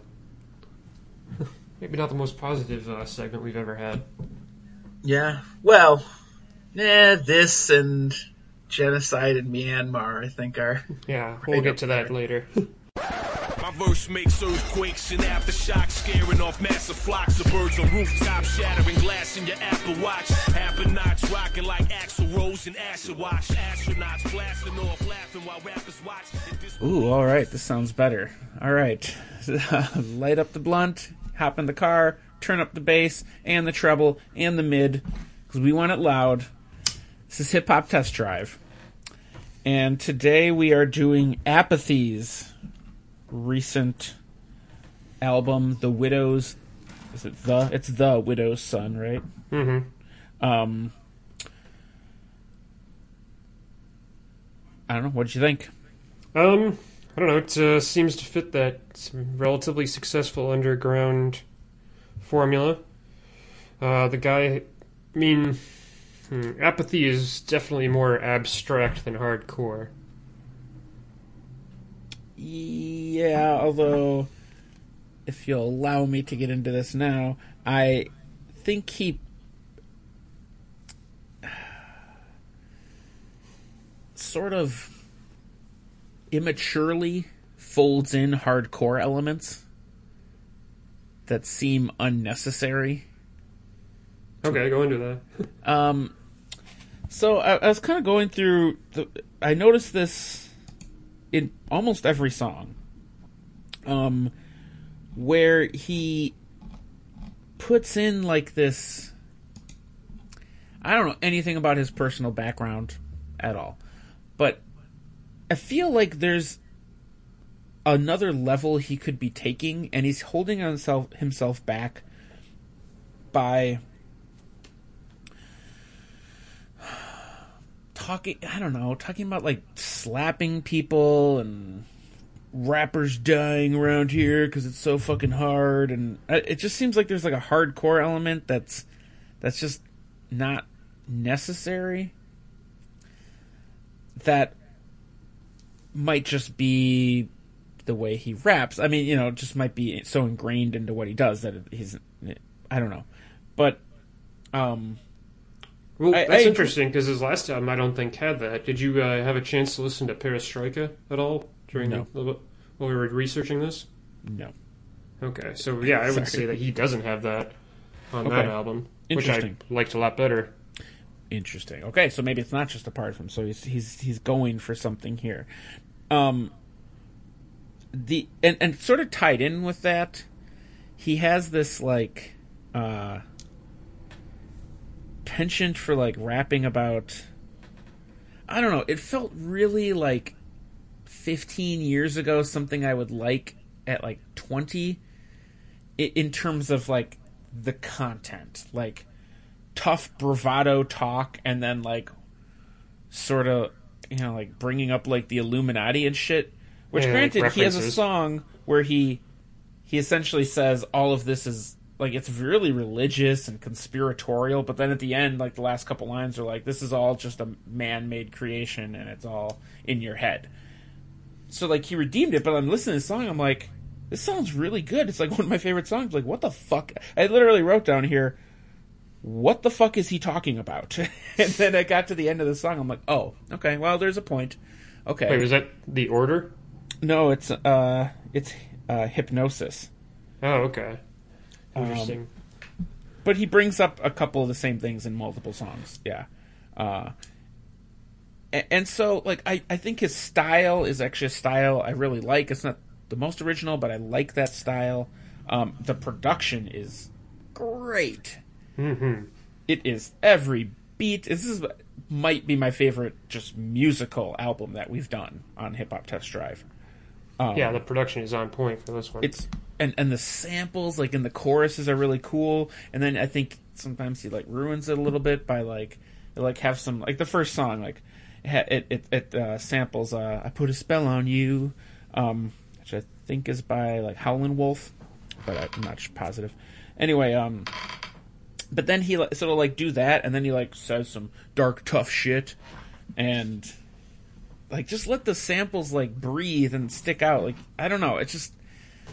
maybe not the most positive uh, segment we've ever had. Yeah. Well, yeah, this and genocide in Myanmar, I think, are. Yeah, we'll Right get up to that there. later. My verse makes earthquakes and aftershocks, scaring off massive flocks of birds on rooftops, shattering glass in your Apple Watch. Appernauts rocking like Axl Rose and Asher Watch. Astronauts blasting off, laughing while rappers watch. Ooh, all right, this sounds better. All right, light up the blunt, hop in the car, turn up the bass and the treble and the mid, because we want it loud. This is Hip Hop Test Drive. And today we are doing Apathy's recent album, The Widow's... Is it The? It's The Widow's Son, right? Mm-hmm. Um, I don't know. What did you think? Um, I don't know. It uh, seems to fit that relatively successful underground formula. Uh, the guy, I mean, hmm, Apathy is definitely more abstract than hardcore. Yeah, although, if you'll allow me to get into this now, I think he sort of immaturely folds in hardcore elements that seem unnecessary. Okay, go into that. Um, so I, I was kind of going through. The, I noticed this in almost every song, um, where he puts in like this. I don't know anything about his personal background at all, but I feel like there's another level he could be taking, and he's holding himself himself back by talking, I don't know, talking about like slapping people and rappers dying around here because it's so fucking hard, and it just seems like there's like a hardcore element that's that's just not necessary. That might just be the way he raps. I mean, you know, it just might be so ingrained into what he does that he's, I don't know, but um. Well, I, that's I, interesting, because his last album, I don't think, had that. Did you uh, have a chance to listen to Perestroika at all during No. the, while we were researching this? No. Okay, so yeah, I would Sorry. say that he doesn't have that on Okay. that album, which I Interesting. liked a lot better. Interesting. Okay, so maybe it's not just apart from. So he's he's he's going for something here. Um. The and and sort of tied in with that, he has this like uh penchant for like rapping about. I don't know. It felt really like fifteen years ago, something I would like at like twenty, in terms of like the content, like tough bravado talk, and then like sort of, you know, like bringing up like the Illuminati and shit. Which, Yeah, like granted, he has a references. song where he he essentially says all of this is like, it's really religious and conspiratorial, but then at the end, like the last couple lines are like, this is all just a man-made creation and it's all in your head. So like he redeemed it, but I'm listening to the song, I'm like, this sounds really good. It's like one of my favorite songs. Like, what the fuck? I literally wrote down here, what the fuck is he talking about? And then I got to the end of the song, I'm like, oh, okay, well, there's a point. Okay. Wait, was that the order? No, it's uh, it's uh, Hypnosis. Oh, okay. Um, Interesting. But he brings up a couple of the same things in multiple songs. Yeah. Uh, and, and so, like, I, I think his style is actually a style I really like. It's not the most original, but I like that style. Um, the production is great. Mm-hmm. It is every beat. This is might be my favorite just musical album that we've done on Hip Hop Test Drive. Um, Yeah, the production is on point for this one. It's and and the samples like in the choruses are really cool, and then I think sometimes he like ruins it a little bit by like like have some like the first song like it it it uh, samples uh, I Put a Spell on You, um, which I think is by like Howlin' Wolf, but I'm not positive. Anyway, um, but then he like, sort of like do that, and then he like says some dark tough shit, and like just let the samples like breathe and stick out. Like I don't know, it's just.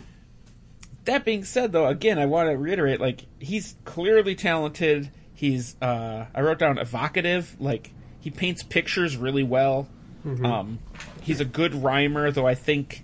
That being said, though, again, I want to reiterate, like, he's clearly talented. He's, uh, I wrote down evocative. Like, he paints pictures really well. Mm-hmm. Um, he's a good rhymer, though I think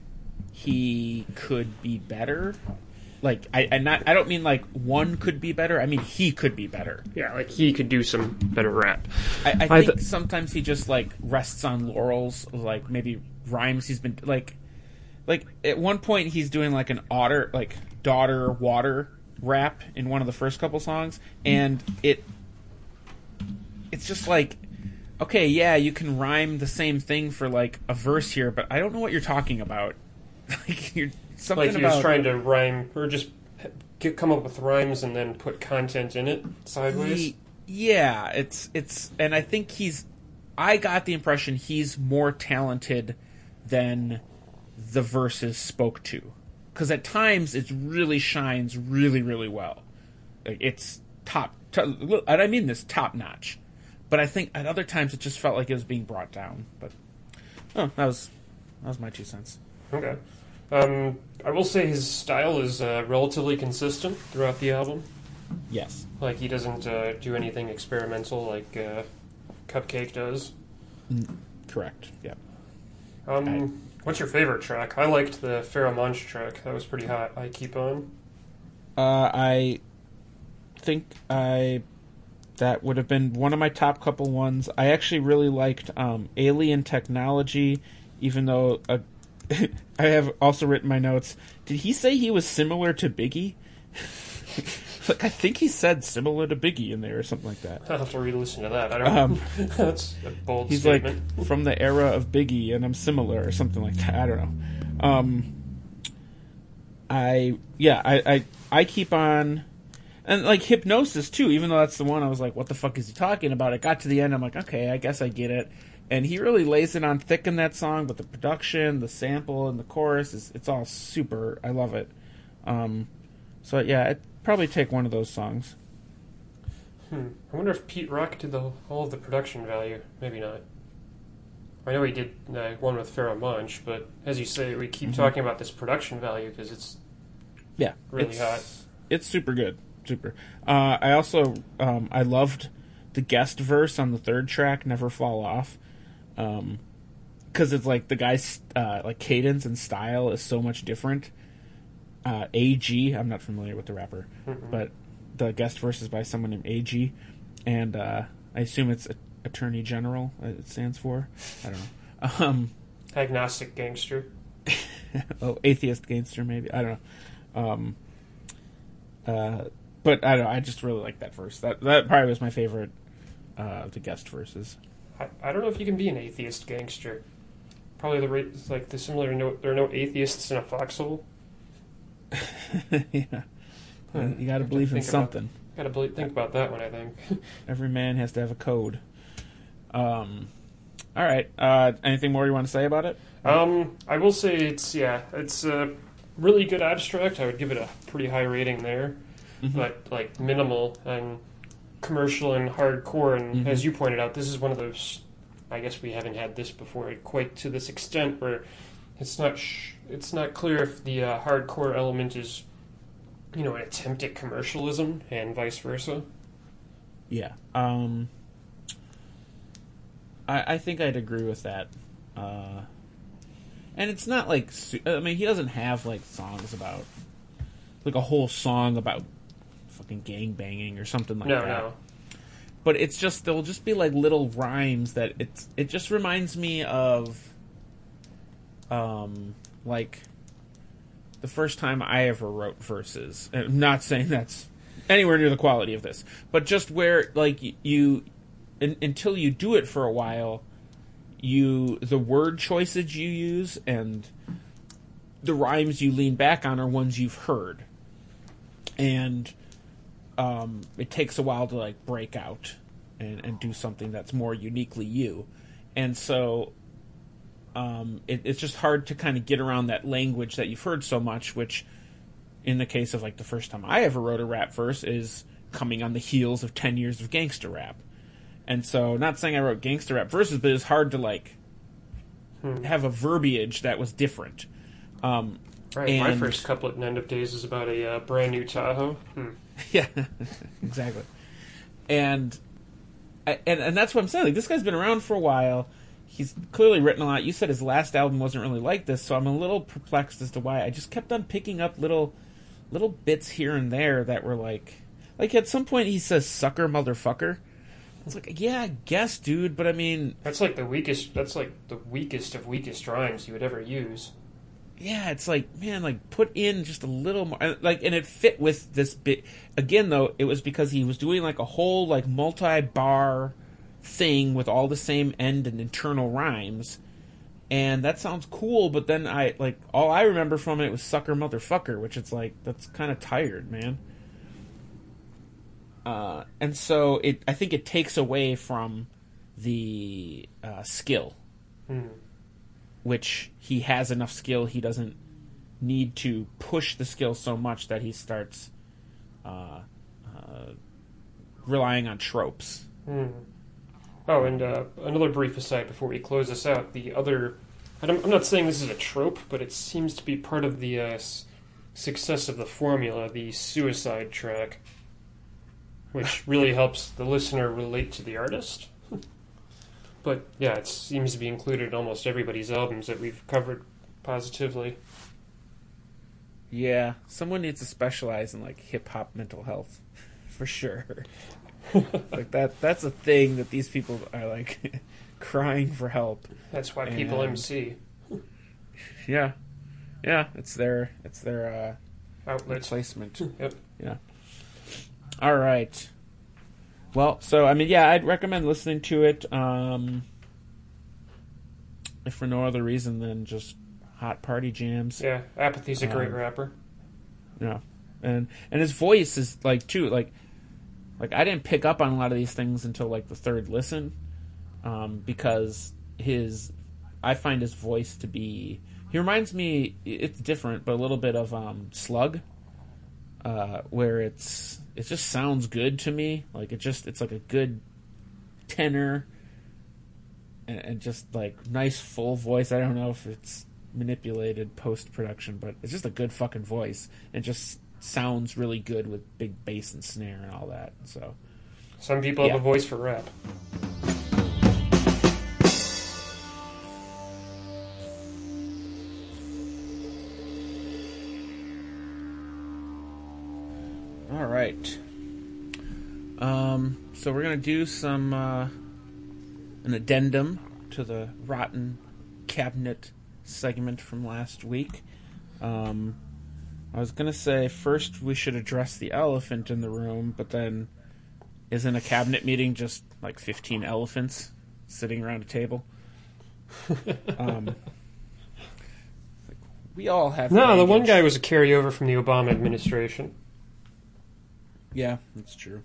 he could be better. Like, I, I not, I don't mean, like, one could be better. I mean, he could be better. Yeah, like, he could do some better rap. I, I I think th- sometimes he just, like, rests on laurels. Like, maybe rhymes he's been, like... Like, at one point, he's doing, like, an otter, like, daughter water rap in one of the first couple songs, and it, it's just, like, okay, yeah, you can rhyme the same thing for like a verse here, but I don't know what you're talking about. Like you're something Like he about was trying to rhyme, or just get, come up with rhymes and then put content in it sideways. He- yeah, it's it's, and I think he's. I got the impression he's more talented than the verses spoke to, because at times it really shines really really well. Like it's top, top, and I mean this top notch. But I think at other times it just felt like it was being brought down. But oh, that was that was my two cents. Okay. Um, I will say his style is uh, relatively consistent throughout the album. Yes. Like, he doesn't uh, do anything experimental like uh, Cupcake does. Mm, correct, yeah. Um, I- what's your favorite track? I liked the Pheromone track. That was pretty hot. I Keep On. Uh, I think I that would have been one of my top couple ones. I actually really liked um, Alien Technology, even though uh, I have also written my notes. Did he say he was similar to Biggie? Like, I think he said similar to Biggie in there or something like that. I'll have to re-listen to that. I don't Um, know. That's a bold He's statement. like from the era of Biggie, and I'm similar or something like that. I don't know. Um, I yeah, I, I I keep on, and like Hypnosis too. Even though that's the one I was like, what the fuck is he talking about? It got to the end, I'm like, okay, I guess I get it. And he really lays it on thick in that song, but the production, the sample, and the chorus is it's all super. I love it. Um, so yeah, I'd probably take one of those songs. Hmm. I wonder if Pete Rock did the all of the production value. Maybe not. I know he did uh, one with Pharoah Monch, but as you say, we keep Mhm. talking about this production value because it's Yeah, really it's, hot. It's super good, super. Uh, I also um, I loved the guest verse on the third track, "Never Fall Off," because um, it's like the guy's uh, like cadence and style is so much different. Uh, A G, I'm not familiar with the rapper, Mm-mm. but the guest verse is by someone named A G, and uh, I assume it's a- Attorney General. uh, It stands for. I don't know. Um, Agnostic Gangster. oh, atheist gangster, maybe. I don't know. Um, uh, but I don't know. I just really like that verse. That that probably was my favorite uh, of the guest verses. I, I don't know if you can be an atheist gangster. Probably the rate is like the similar. No, there are no atheists in a foxhole. Yeah, Hmm. you got to Have believe in think about- something. Gotta believe, think about that one. I think. Every man has to have a code. Um, all right. Uh, anything more you want to say about it? Um, I will say it's yeah, it's a really good abstract. I would give it a pretty high rating there, Mhm. but like minimal and commercial and hardcore. And Mhm. as you pointed out, this is one of those. I guess we haven't had this before quite to this extent where it's not sh- it's not clear if the uh, hardcore element is, you know, an attempt at commercialism and vice versa. Yeah. Um, I, I think I'd agree with that. Uh, and it's not like, su- I mean, he doesn't have like songs about, like a whole song about fucking gang banging or something like no, that. no. But it's just, there'll just be like little rhymes that it's, it just reminds me of, um, like, the first time I ever wrote verses. I'm not saying that's anywhere near the quality of this, but just where, like, you, in, until you do it for a while, you, the word choices you use and the rhymes you lean back on are ones you've heard. And, um, it takes a while to, like, break out and, and do something that's more uniquely you. And so, Um, it, it's just hard to kind of get around that language that you've heard so much, which, in the case of like the first time I ever wrote a rap verse, is coming on the heels of ten years of gangster rap. And so, not saying I wrote gangster rap verses, but it's hard to like Hmm. have a verbiage that was different. Um, Right, my and- first couplet in End of Days is about a uh, brand new Tahoe. Hmm. Yeah, exactly. And, I- and and that's what I'm saying. Like, this guy's been around for a while. He's clearly written a lot. You said his last album wasn't really like this, so I'm a little perplexed as to why. I just kept on picking up little little bits here and there that were like... Like, at some point he says, sucker motherfucker. It's like, yeah, I guess, dude, but I mean... That's like the weakest. That's like the weakest of weakest rhymes you would ever use. Yeah, it's like, man, like, put in just a little more... and, Like, and it fit with this bit... Again, though, it was because he was doing, like, a whole, like, multi-bar thing with all the same end and internal rhymes. And that sounds cool, but then I, like, all I remember from it was sucker motherfucker, which it's like, that's kind of tired, man. Uh, and so it, I think it takes away from the uh, skill, mm. which he has enough skill. He doesn't need to push the skill so much that he starts uh, uh, relying on tropes. Mm. Oh, and uh, another brief aside before we close this out. The other, I don't, I'm not saying this is a trope, but it seems to be part of the uh, s- success of the formula, the suicide track, which really helps the listener relate to the artist. But yeah, it seems to be included in almost everybody's albums that we've covered positively. Yeah, someone needs to specialize in like hip hop mental health, for sure. Like that that's a thing that these people are like crying for help. That's why people And- M C. Yeah. Yeah, it's their it's their uh Outlets. replacement. Yep. Yeah. All right. Well, so I mean, yeah, I'd recommend listening to it um if for no other reason than just hot party jams. Yeah, Apathy's a great Um, rapper. Yeah. And and his voice is like too like like I didn't pick up on a lot of these things until like the third listen, um, because his I find his voice to be he reminds me it's different but a little bit of um, Slug, uh, where it's it just sounds good to me, like it just it's like a good tenor and, and just like nice full voice. I don't know if it's manipulated post production, but it's just a good fucking voice. It just sounds really good with big bass and snare and all that. So Some people yeah. have a voice for rap. all right. Um, so we're gonna do some uh, an addendum to the Rotten Cabinet segment from last week. Um, I was gonna say first we should address the elephant in the room, but then isn't a cabinet meeting just like fifteen elephants sitting around a table? um, we all have No, the one baggage. guy was a carryover from the Obama administration. Yeah, that's true.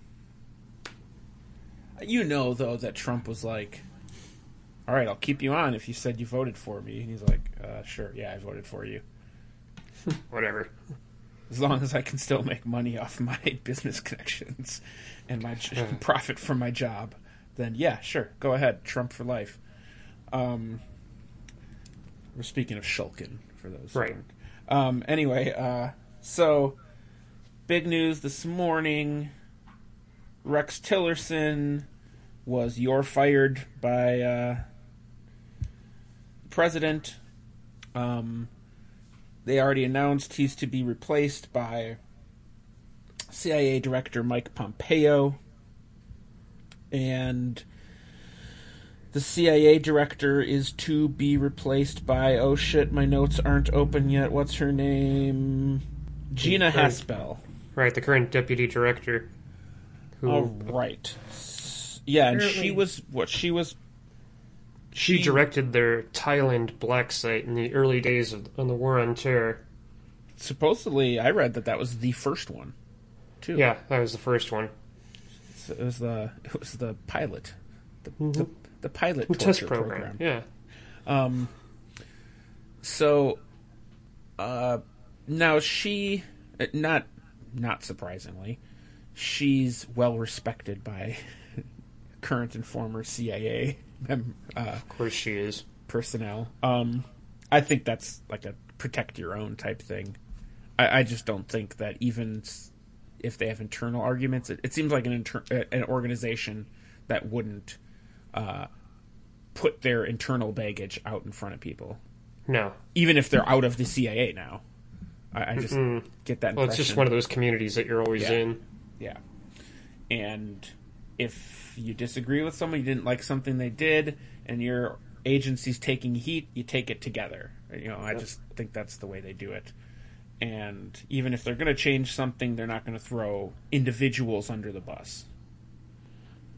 You know, though, that Trump was like, all right, I'll keep you on if you said you voted for me. And he's like, uh, sure, yeah, I voted for you. Whatever. As long as I can still make money off my business connections and my j- profit from my job, then yeah, sure, go ahead, Trump for life. Um, we're speaking of Shulkin, for those. who Right. aren't. Um, anyway, uh, so... Big news this morning. Rex Tillerson was you're fired by uh, the president. Um, they already announced he's to be replaced by C I A Director Mike Pompeo. And the C I A Director is to be replaced by, oh shit, my notes aren't open yet. What's her name? Gina Right. Haspel. Right, the current deputy director. Who, Oh, right. S- Yeah, and she Apparently- was what she was. She directed their Thailand black site in the early days of on the War on Terror. Supposedly, I read that that was the first one, too. Yeah, that was the first one. So it was the it was the pilot, the Mhm. the, the pilot The torture test program. program. Yeah. Um. So, uh, now she, uh, not not surprisingly, she's well respected by current and former C I A mem- uh, Of course she is. personnel. Um, I think that's like a protect your own type thing. I, I just don't think that even s- if they have internal arguments, it, it seems like an inter- uh, an organization that wouldn't uh, put their internal baggage out in front of people, No. even if they're out of the C I A now. I, I just Mm-mm. get that impression. Well, it's just one of those communities that you're always Yeah. in. Yeah. And if you disagree with someone, you didn't like something they did, and your agency's taking heat, you take it together. You know, I just think that's the way they do it. And even if they're going to change something, they're not going to throw individuals under the bus.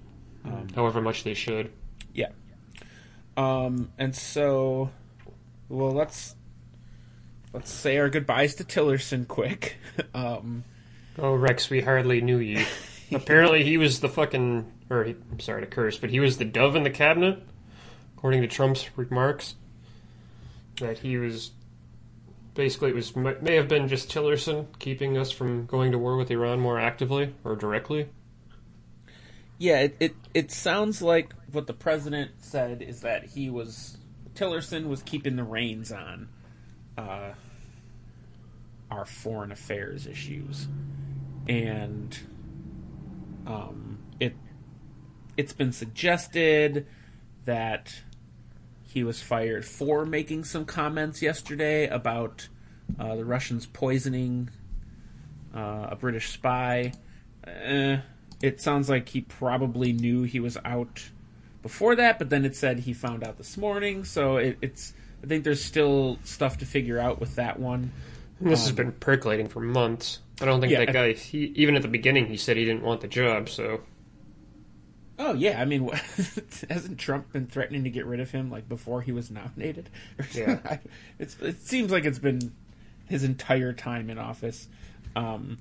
Um, However much they should. Yeah. Um, and so, well, let's let's say our goodbyes to Tillerson quick. um, Oh, Rex, we hardly knew you. Apparently he was the fucking... Or, he, I'm sorry to curse, but he was the dove in the cabinet, according to Trump's remarks. That he was... Basically, it was may have been just Tillerson keeping us from going to war with Iran more actively or directly. Yeah, it, it, it sounds like what the president said is that he was... Tillerson was keeping the reins on uh, our foreign affairs issues. And um, it it's been suggested that he was fired for making some comments yesterday about uh, the Russians poisoning uh, a British spy. Uh, it sounds like he probably knew he was out before that, but then it said he found out this morning. So it, it's I think there's still stuff to figure out with that one. And this um, has been percolating for months. I don't think yeah, that guy, he, even at the beginning, he said he didn't want the job, so... Oh, yeah, I mean, hasn't Trump been threatening to get rid of him, like, before he was nominated? Yeah. it's, it seems like it's been his entire time in office. Um,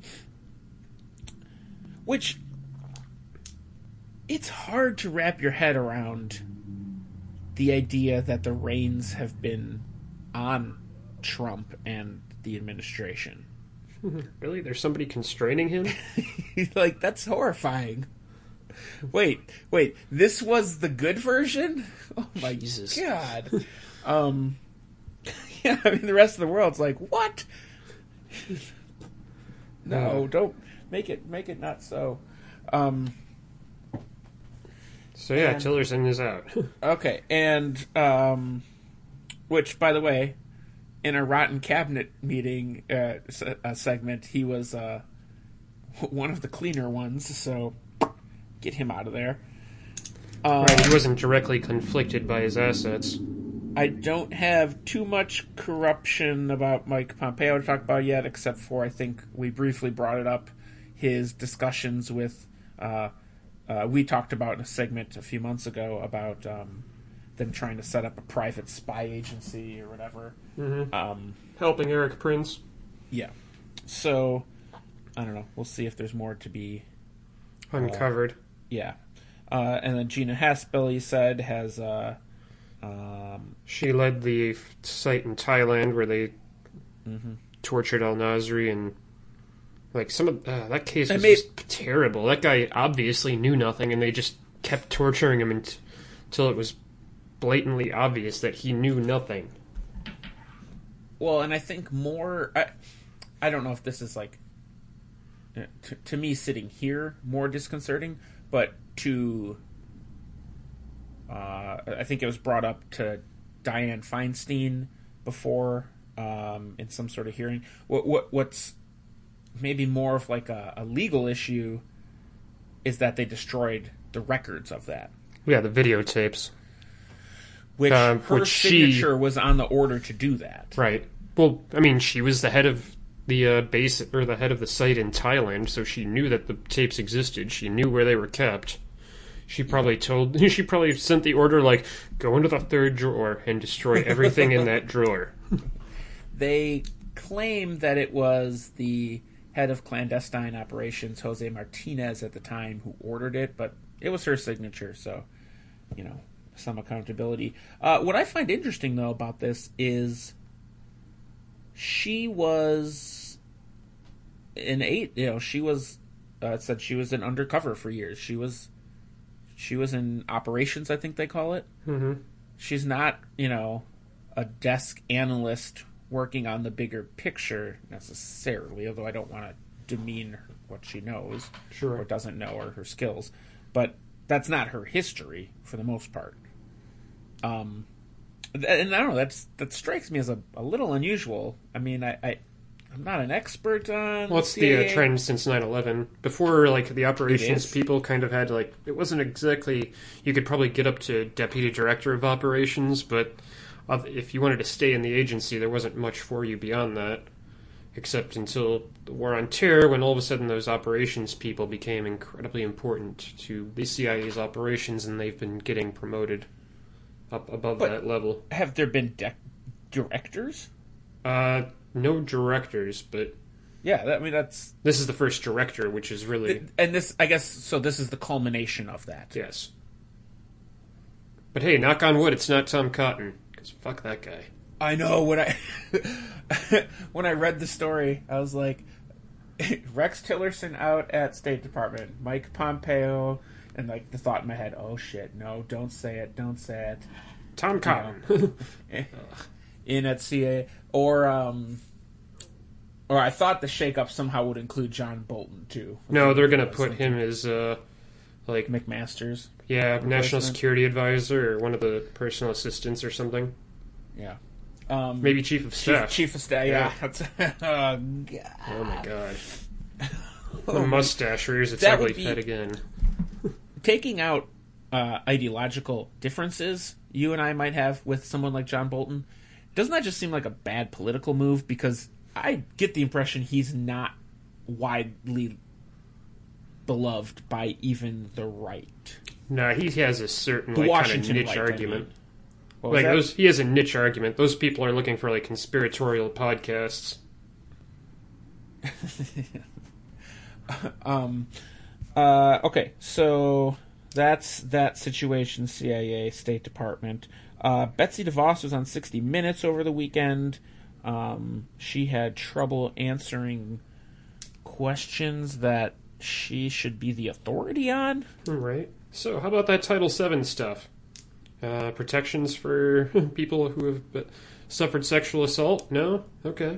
which, it's hard to wrap your head around the idea that the reins have been on Trump and the administration. Really? There's somebody constraining him? Like, that's horrifying. Wait, wait, this was the good version? Oh my Jesus. God. um, yeah, I mean, the rest of the world's like, what? No, Uh. don't make it, make it not so. Um, So yeah, And- Tillerson is out. okay, and, um, which, by the way, in a rotten cabinet meeting uh, se- uh, segment, he was uh, one of the cleaner ones, so get him out of there. Um, Right, he wasn't directly conflicted by his assets. I don't have too much corruption about Mike Pompeo to talk about yet, except for I think we briefly brought it up, his discussions with, uh, uh, we talked about in a segment a few months ago about um, them trying to set up a private spy agency or whatever. Mm-hmm. Um, Helping Eric Prince. yeah. So, I don't know. We'll see if there's more to be... Uncovered. Yeah. Uh, and then Gina Haspel, he said, has... Uh, um, She led the f- site in Thailand where they mm-hmm. tortured Al-Nasri, and like some of uh, that case That was made- just terrible. That guy obviously knew nothing, and they just kept torturing him unt- until it was blatantly obvious that he knew nothing. Well, and I think more... I, I don't know if this is like... uh, To, to me, sitting here, more disconcerting, but to... Uh, I think it was brought up to Dianne Feinstein before um, in some sort of hearing. What, what What's maybe more of like a, a legal issue is that they destroyed the records of that. Yeah, the videotapes. Which Um, her which she- signature was on the order to do that. Right. Well, I mean, she was the head of the uh, base, or the head of the site in Thailand, so she knew that the tapes existed. She knew where they were kept. She probably told, she probably sent the order, like, go into the third drawer and destroy everything in that drawer. They claim that it was the head of clandestine operations, Jose Martinez, at the time, who ordered it, but it was her signature, so, you know, some accountability. Uh, what I find interesting, though, about this is she was an eight, you know, she was, uh, it said she was an undercover for years. She was, she was in operations, I think they call it. Mm-hmm. She's not, you know, a desk analyst working on the bigger picture necessarily, although I don't want to demean her, what she knows Sure. or doesn't know, or her skills. But that's not her history for the most part. Um, and I don't know, that's that strikes me as a, a little unusual. I mean, I, I I'm not an expert on. Well, it's C the I A. uh, trend since nine eleven. Before, like, the operations is. people kind of had, like, it wasn't exactly, you could probably get up to deputy director of operations, but if you wanted to stay in the agency, there wasn't much for you beyond that. except until the War on Terror, when all of a sudden those operations people became incredibly important to the C I A's operations, and they've been getting promoted up above But that level. Have there been de- directors? Uh, no directors, but Yeah, that, I mean, that's... this is the first director, which is really... And this, I guess, so this is the culmination of that. Yes. But hey, knock on wood, it's not Tom Cotton, because fuck that guy. I know, when I when I read the story, I was like, Rex Tillerson out at State Department, Mike Pompeo, and like the thought in my head, oh shit, no, don't say it, don't say it. Tom Cotton. In at C A, or um, or I thought the shakeup somehow would include John Bolton too. No, they're gonna put him as, uh, like... McMaster's. Yeah, National replacement. Security Advisor, or one of the personal assistants or something. Yeah. Um, Maybe Chief of Chief, Staff. Chief of Staff, yeah. That's, oh, God. Oh my god. The mustache rears its That ugly would be- head again. Taking out uh, ideological differences you and I might have with someone like John Bolton, doesn't that just seem like a bad political move? Because I get the impression he's not widely beloved by even the right. Nah, he has a certain The like kind of Washington niche right, I argument. mean. What was Like that? those, he has a niche argument. Those people are looking for like conspiratorial podcasts. um, uh, okay, so that's that situation, C I A, State Department. Uh, Betsy DeVos was on sixty minutes over the weekend. Um, she had trouble answering questions that she should be the authority on. Right. So, how about that Title seven stuff? Uh, protections for people who have be- suffered sexual assault? No? Okay.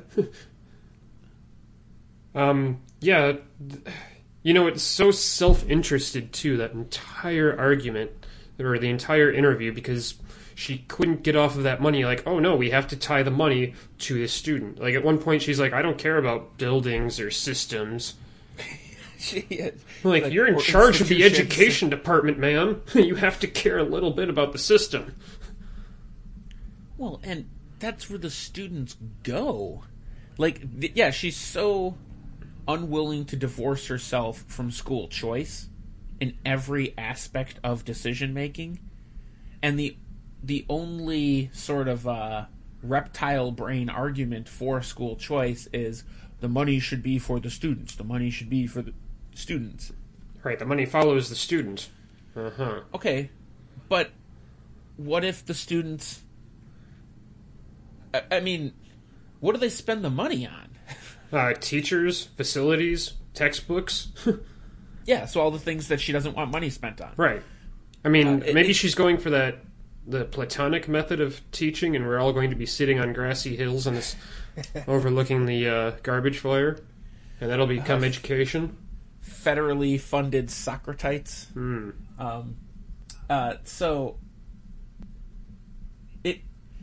um, yeah. You know, it's so self-interested, too, that entire argument, or the entire interview, because she couldn't get off of that money. Like, oh no, we have to tie the money to the student. Like, at one point she's like, I don't care about buildings or systems. She, Like, like, you're in or charge of the institutions. education department, ma'am. You have to care a little bit about the system. Well, and that's where the students go. Like, th- yeah, she's so unwilling to divorce herself from school choice in every aspect of decision making, and the the only sort of uh, reptile brain argument for school choice is the money should be for the students. The money should be for the students. Right, the money follows the student. Uh-huh. Okay, but what if the students... I, I mean, what do they spend the money on? Uh, teachers, facilities, textbooks. Yeah, so all the things that she doesn't want money spent on. Right. I mean, Uh, it- maybe it- she's going for that, the Platonic method of teaching, and we're all going to be sitting on grassy hills and this, overlooking the uh, garbage fire, and that'll become Uh, education. Federally funded Socratites. Hmm. Um, uh, so it,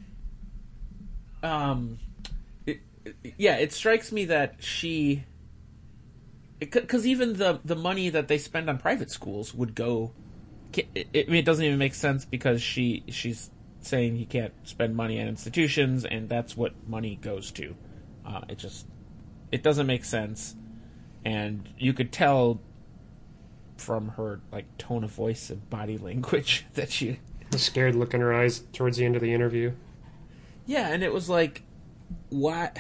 um, it, it- yeah, it strikes me that she, because even the the money that they spend on private schools would go. It, it, I mean, it doesn't even make sense because she she's saying you can't spend money on institutions, and that's what money goes to. Uh, it just it doesn't make sense, and you could tell from her like tone of voice and body language that she The scared look in her eyes towards the end of the interview. yeah, and it was like what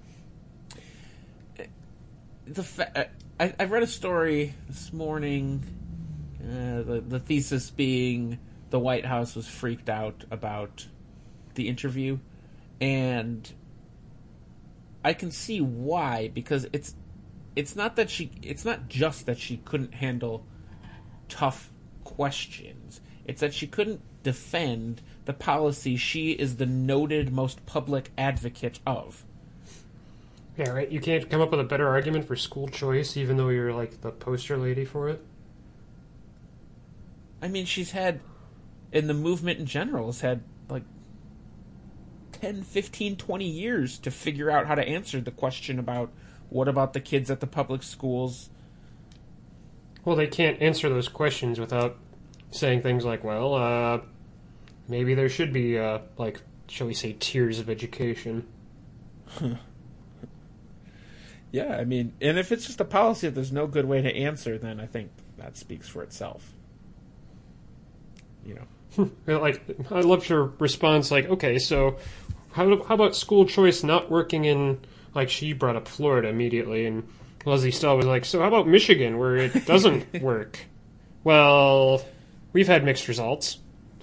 the fa- I, I read a story this morning. Uh, the, the thesis being the White House was freaked out about the interview, and I can see why, because it's it's not that she it's not just that she couldn't handle tough questions. It's that she couldn't defend the policy she is the noted most public advocate of. Yeah, right. You can't come up with a better argument for school choice, even though you're like the poster lady for it. I mean, she's had, in the movement in general, has had like ten, fifteen, twenty years to figure out how to answer the question about what about the kids at the public schools. Well, they can't answer those questions without saying things like, well, uh, maybe there should be, uh, like, shall we say, tiers of education. Yeah, I mean, and if it's just a policy that there's no good way to answer, then I think that speaks for itself. You know. Like, I loved her response, like, okay, so how, how about school choice not working in, like, she brought up Florida immediately, and Leslie Stahl was like, so how about Michigan, where it doesn't work? Well, we've had mixed results,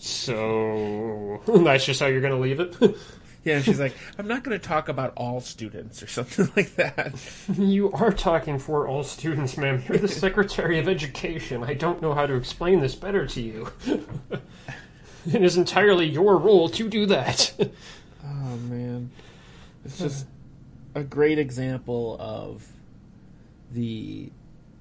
so that's just how you're going to leave it? Yeah, and she's like, I'm not going to talk about all students or something like that. You are talking for all students, ma'am. You're the Secretary of Education. I don't know how to explain this better to you. It is entirely your role to do that. Oh, man. It's just a great example of the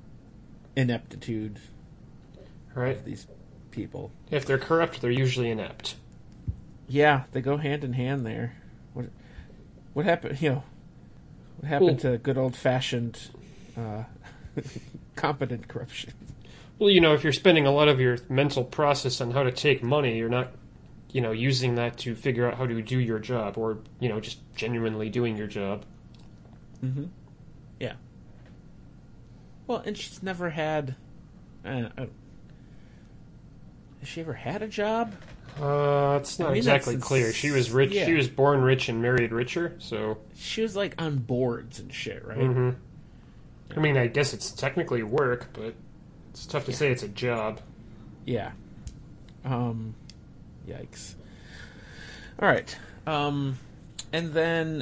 ineptitude Right. of these people. If they're corrupt, they're usually inept. Yeah, they go hand in hand there. What what happened, you know, what happened Well- to good old-fashioned uh, competent corruption? Well, you know, if you're spending a lot of your mental process on how to take money, you're not, you know, using that to figure out how to do your job, or, you know, just genuinely doing your job. Mm-hmm. Yeah. Well, and she's never had... Uh, uh, has she ever had a job? Uh, it's not I mean, exactly that's- clear. She was rich. yeah. She was born rich and married richer, so... She was, like, on boards and shit, right? hmm I mean, I guess it's technically work, but it's tough to say it's a job. Yeah. Um, yikes. All right. Um, and then,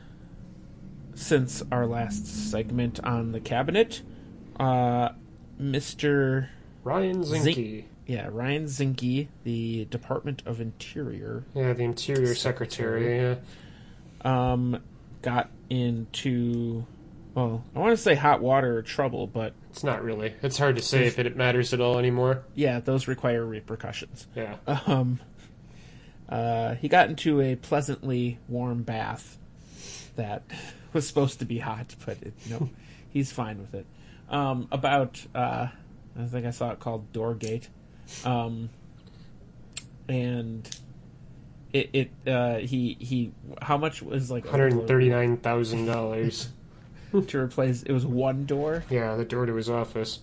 since our last segment on the cabinet, uh, Mister Ryan Zinke. Zink- yeah, Ryan Zinke, the Department of Interior, Yeah, the Interior Secretary, yeah. um, got into, well, I want to say hot water or trouble, but It's not really. It's hard to say if it matters at all anymore. yeah, those require repercussions. Yeah. Um, uh, he got into a pleasantly warm bath that was supposed to be hot, but it, no, he's fine with it. Um, about, uh, I think I saw it called Doorgate, um, and it, it uh, he he, how much was like one hundred thirty-nine thousand dollars. to replace? It was one door. Yeah, the door to his office.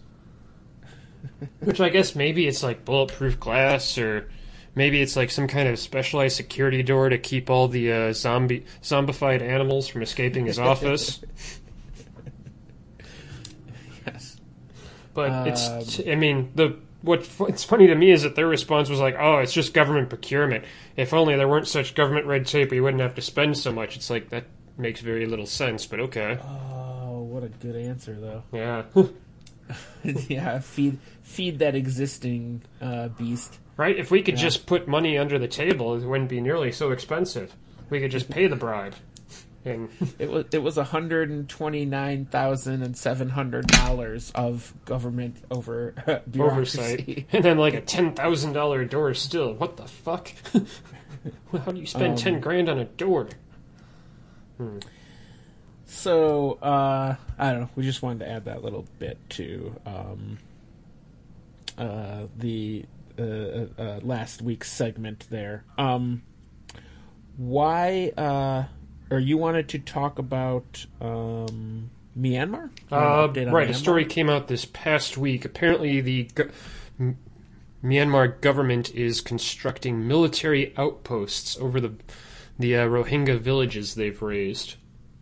Which I guess maybe it's like bulletproof glass, or maybe it's like some kind of specialized security door to keep all the uh, zombie zombified animals from escaping his office. Yes. But it's, I mean, the what what's funny to me is that their response was like, "Oh, it's just government procurement. If only there weren't such government red tape, we wouldn't have to spend so much." It's like that makes very little sense, but okay. Oh, what a good answer, though. Yeah. Yeah, feed feed that existing uh, beast. Right? If we could Yeah. just put money under the table, it wouldn't be nearly so expensive. We could just pay the bribe. And It was it was one hundred and twenty nine thousand and seven hundred dollars of government over bureaucracy. oversight. And then like a ten thousand dollar door still. What the fuck? How do you spend Um, ten grand on a door? So uh, I don't know. We just wanted to add that little bit to um, uh, the uh, uh, uh, last week's segment there. Um, why? Uh, or you wanted to talk about um, Myanmar? You want Uh, an update on right, a Myanmar? story came out this past week. Apparently, the go- M- Myanmar government is constructing military outposts over the the uh, Rohingya villages they've raised.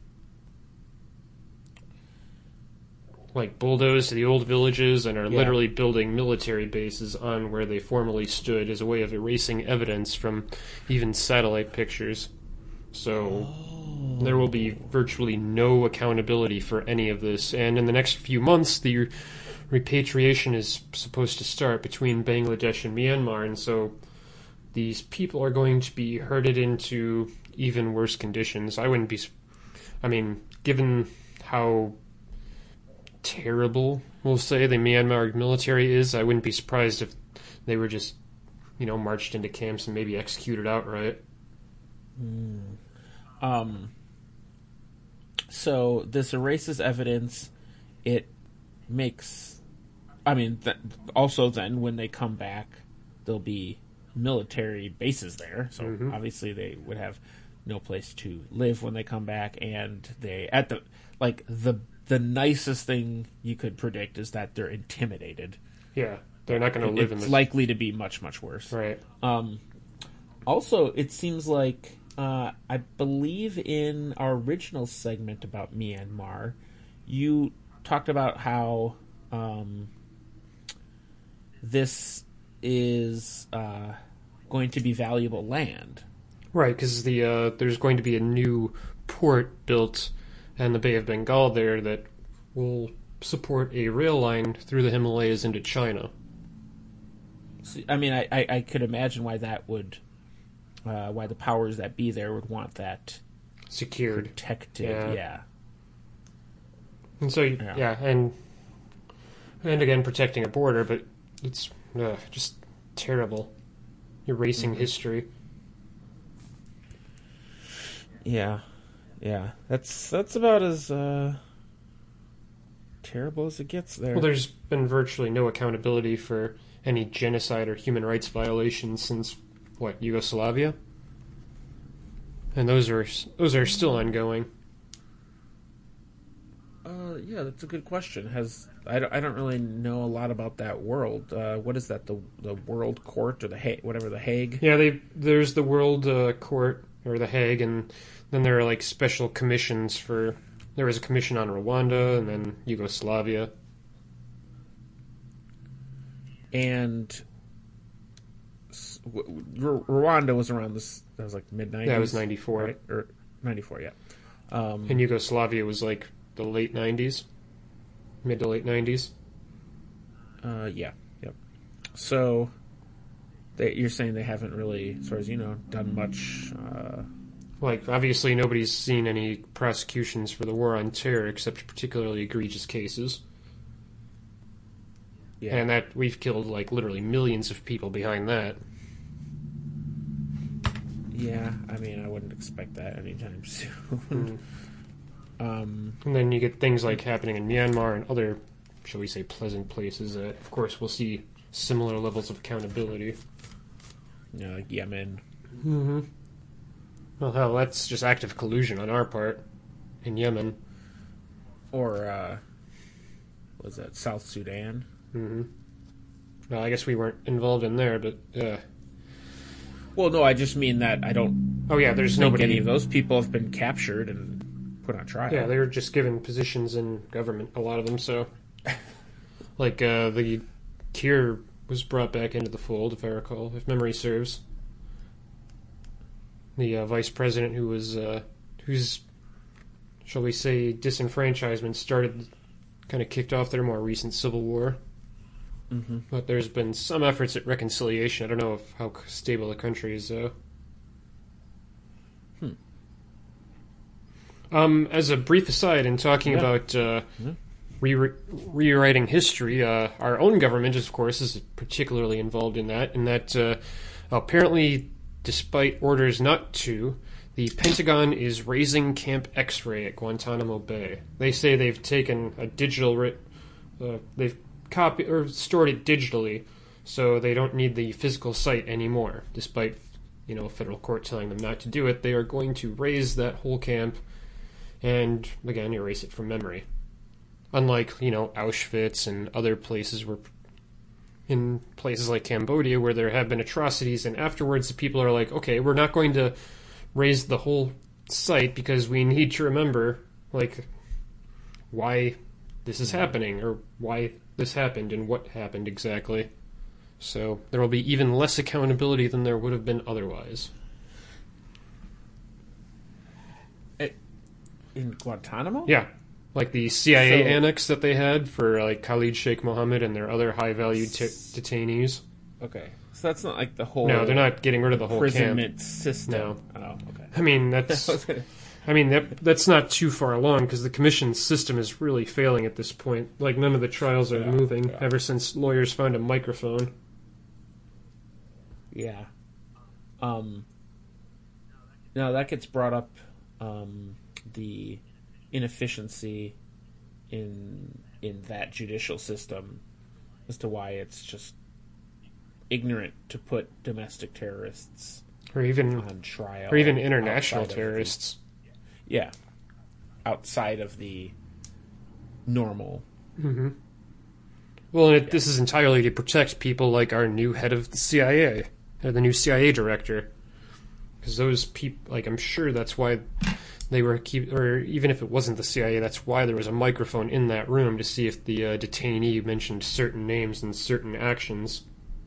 Like bulldoze the old villages and are Yeah. literally building military bases on where they formerly stood as a way of erasing evidence from even satellite pictures. So there will be virtually no accountability for any of this. And in the next few months, the repatriation is supposed to start between Bangladesh and Myanmar. And so these people are going to be herded into even worse conditions. I wouldn't be... s- I mean, given how terrible, we'll say, the Myanmar military is, I wouldn't be surprised if they were just, you know, marched into camps and maybe executed outright. Um, so this erases evidence. It makes, I mean, th- also then when they come back, there'll be military bases there. So Mhm. obviously they would have no place to live when they come back, and they at the like the the nicest thing you could predict is that they're intimidated. Yeah, they're not going to live in It's this. likely to be much much worse. Right. Um, also, it seems like uh, I believe in our original segment about Myanmar, you talked about how um, this is uh, going to be valuable land. Right, because the uh, there's going to be a new port built in the Bay of Bengal there that will support a rail line through the Himalayas into China. So, I mean, I, I, I could imagine why that would, uh, why the powers that be there would want that Secured. protected. Yeah. Yeah. And so, Yeah. yeah, and and again, protecting a border, but it's uh, just terrible. Erasing Mm-hmm. history. Yeah, yeah. That's that's about as uh, terrible as it gets there. Well, there's been virtually no accountability for any genocide or human rights violations since, what, Yugoslavia? And those are those are still ongoing. Uh, yeah, that's a good question. Has I don't, I don't really know a lot about that world. Uh, what is that? The the World Court or the ha- whatever the Hague? Yeah, they there's the World uh, Court or the Hague, and then there are like special commissions for. There was a commission on Rwanda and then Yugoslavia. And s- w- w- Rwanda was around this. That was like mid nineties. That was ninety-four, right? Or ninety four, yeah. Um, and Yugoslavia was like the late nineties, mid to late nineties. uh, yeah, yep. So, they, you're saying they haven't really, as far as you know, done much. Uh, Like, obviously, nobody's seen any prosecutions for the war on terror except particularly egregious cases. yeah. And that we've killed, like, literally millions of people behind that. Yeah, I mean, I wouldn't expect that anytime soon. um, And then you get things like happening in Myanmar and other, shall we say, pleasant places that, of course, we'll see similar levels of accountability. you know, like Yemen. Mm-hmm. Well, hell, that's just active collusion on our part in Yemen. Or, uh, what was that, South Sudan? Mm-hmm. Well, I guess we weren't involved in there, but, uh... Well, no, I just mean that I don't Oh, yeah, there's think nobody... any of those people have been captured and put on trial. Yeah, they were just given positions in government, a lot of them, so... like, uh, the Kier was brought back into the fold, if I recall, if memory serves. The uh, vice president who was, uh, whose, shall we say, disenfranchisement started, kind of kicked off their more recent civil war. Mm-hmm. But there's been some efforts at reconciliation. I don't know if, how stable the country is, though. Hmm. Um, as a brief aside, in talking Yeah. about uh, Yeah. re- rewriting history, uh, our own government, of course, is particularly involved in that. In that, uh, apparently, despite orders not to, the Pentagon is raising Camp X-Ray at Guantanamo Bay. They say they've taken a digital, ri- uh, they've copied or stored it digitally, so they don't need the physical site anymore. Despite, you know, a federal court telling them not to do it, they are going to raise that whole camp and again erase it from memory. Unlike, you know, Auschwitz and other places where. In places like Cambodia, where there have been atrocities, and afterwards the people are like, okay, we're not going to raise the whole site because we need to remember, like, why this is happening, or why this happened, and what happened exactly. So there will be even less accountability than there would have been otherwise. In Guantanamo? Yeah. Like the C I A So- annex that they had for, like, Khalid Sheikh Mohammed and their other high-value t- detainees. Okay. So that's not like the whole No, they're not getting rid of the whole camp. imprisonment system. No. Oh, okay. I mean, that's... I mean, that that's not too far along, because the commission's system is really failing at this point. Like, none of the trials are Yeah, moving yeah. ever since lawyers found a microphone. Yeah. Um. Now that gets brought up, um, the inefficiency in in that judicial system as to why it's just ignorant to put domestic terrorists or even on trial, or even international outside of the- terrorists. yeah, outside of the normal. Well, and it, this is entirely to protect people like our new head of the C I A, or the new C I A director, because those people, like, I'm sure that's why they were keep, or even if it wasn't the C I A, that's why there was a microphone in that room to see if the uh, detainee mentioned certain names and certain actions.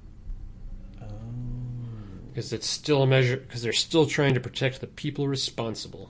Because it's still a measure, because they're still trying to protect the people responsible.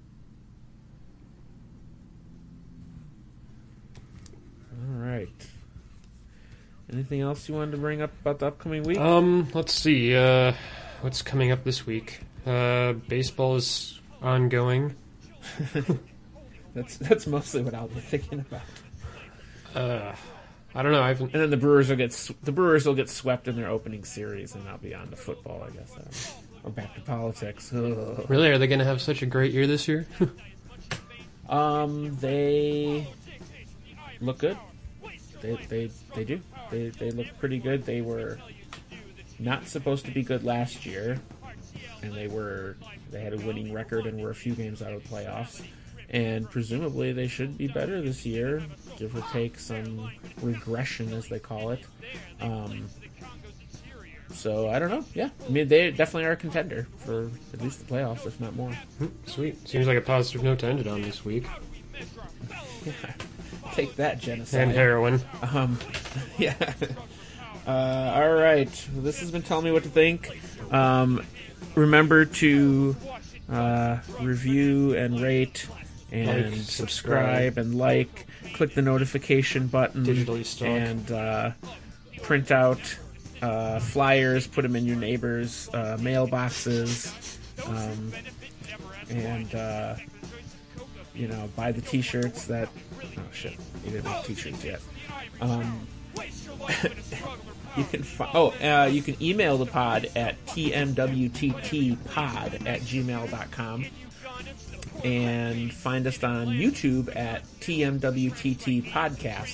All right. Anything else you wanted to bring up about the upcoming week? Um, let's see. Uh, what's coming up this week? Uh, baseball is ongoing. That's that's mostly what I'll be thinking about. Uh, I don't know. I haven't. And then the Brewers will get sw- the Brewers will get swept in their opening series, and I'll be on to football, I guess. I don't know. Or back to politics. Ugh. Really, are they going to have such a great year this year? Um, they look good. They they they do. They they look pretty good. They were not supposed to be good last year, and they were they had a winning record and were a few games out of the playoffs. And presumably they should be better this year, give or take some regression, as they call it. Um, so I don't know. Yeah, I mean they definitely are a contender for at least the playoffs, if not more. Sweet. Seems like a positive note to end it on this week. Yeah. Take that, genocide. And heroin. Um, yeah. Uh, all right. Well, this has been Tell Me What to Think. Um, remember to uh, review and rate and Like, subscribe and like. Click the notification button. Digitally stalk. And uh, print out uh, flyers. Put them in your neighbors' uh, mailboxes. Um, and, uh, you know, buy the t-shirts that... Oh, shit. You didn't make t-shirts yet. Um... You can fi- oh uh, you can email the pod at t m w t t pod at gmail dot com and find us on YouTube at T M W T T podcast,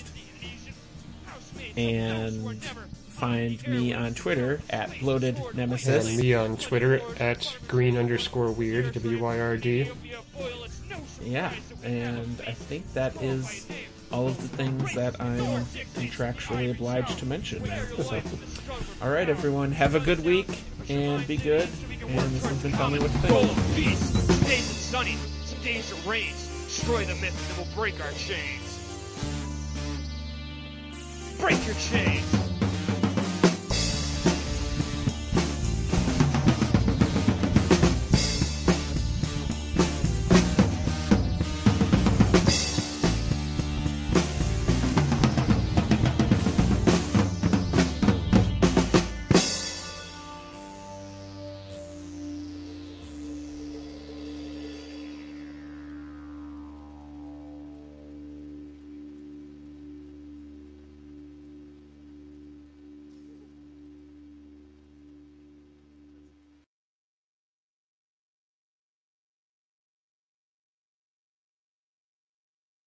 and find me on Twitter at Bloated Nemesis. And me on Twitter at green underscore weird, W Y R D. Yeah, and I think that is all of the things that I'm contractually obliged to mention. So, all right, everyone, have a good week and be good. And this has been Tell Me What to Roll Think. of peace. Some days it's sunny, some days it rains. Destroy the myth that will break our chains. Break your chains.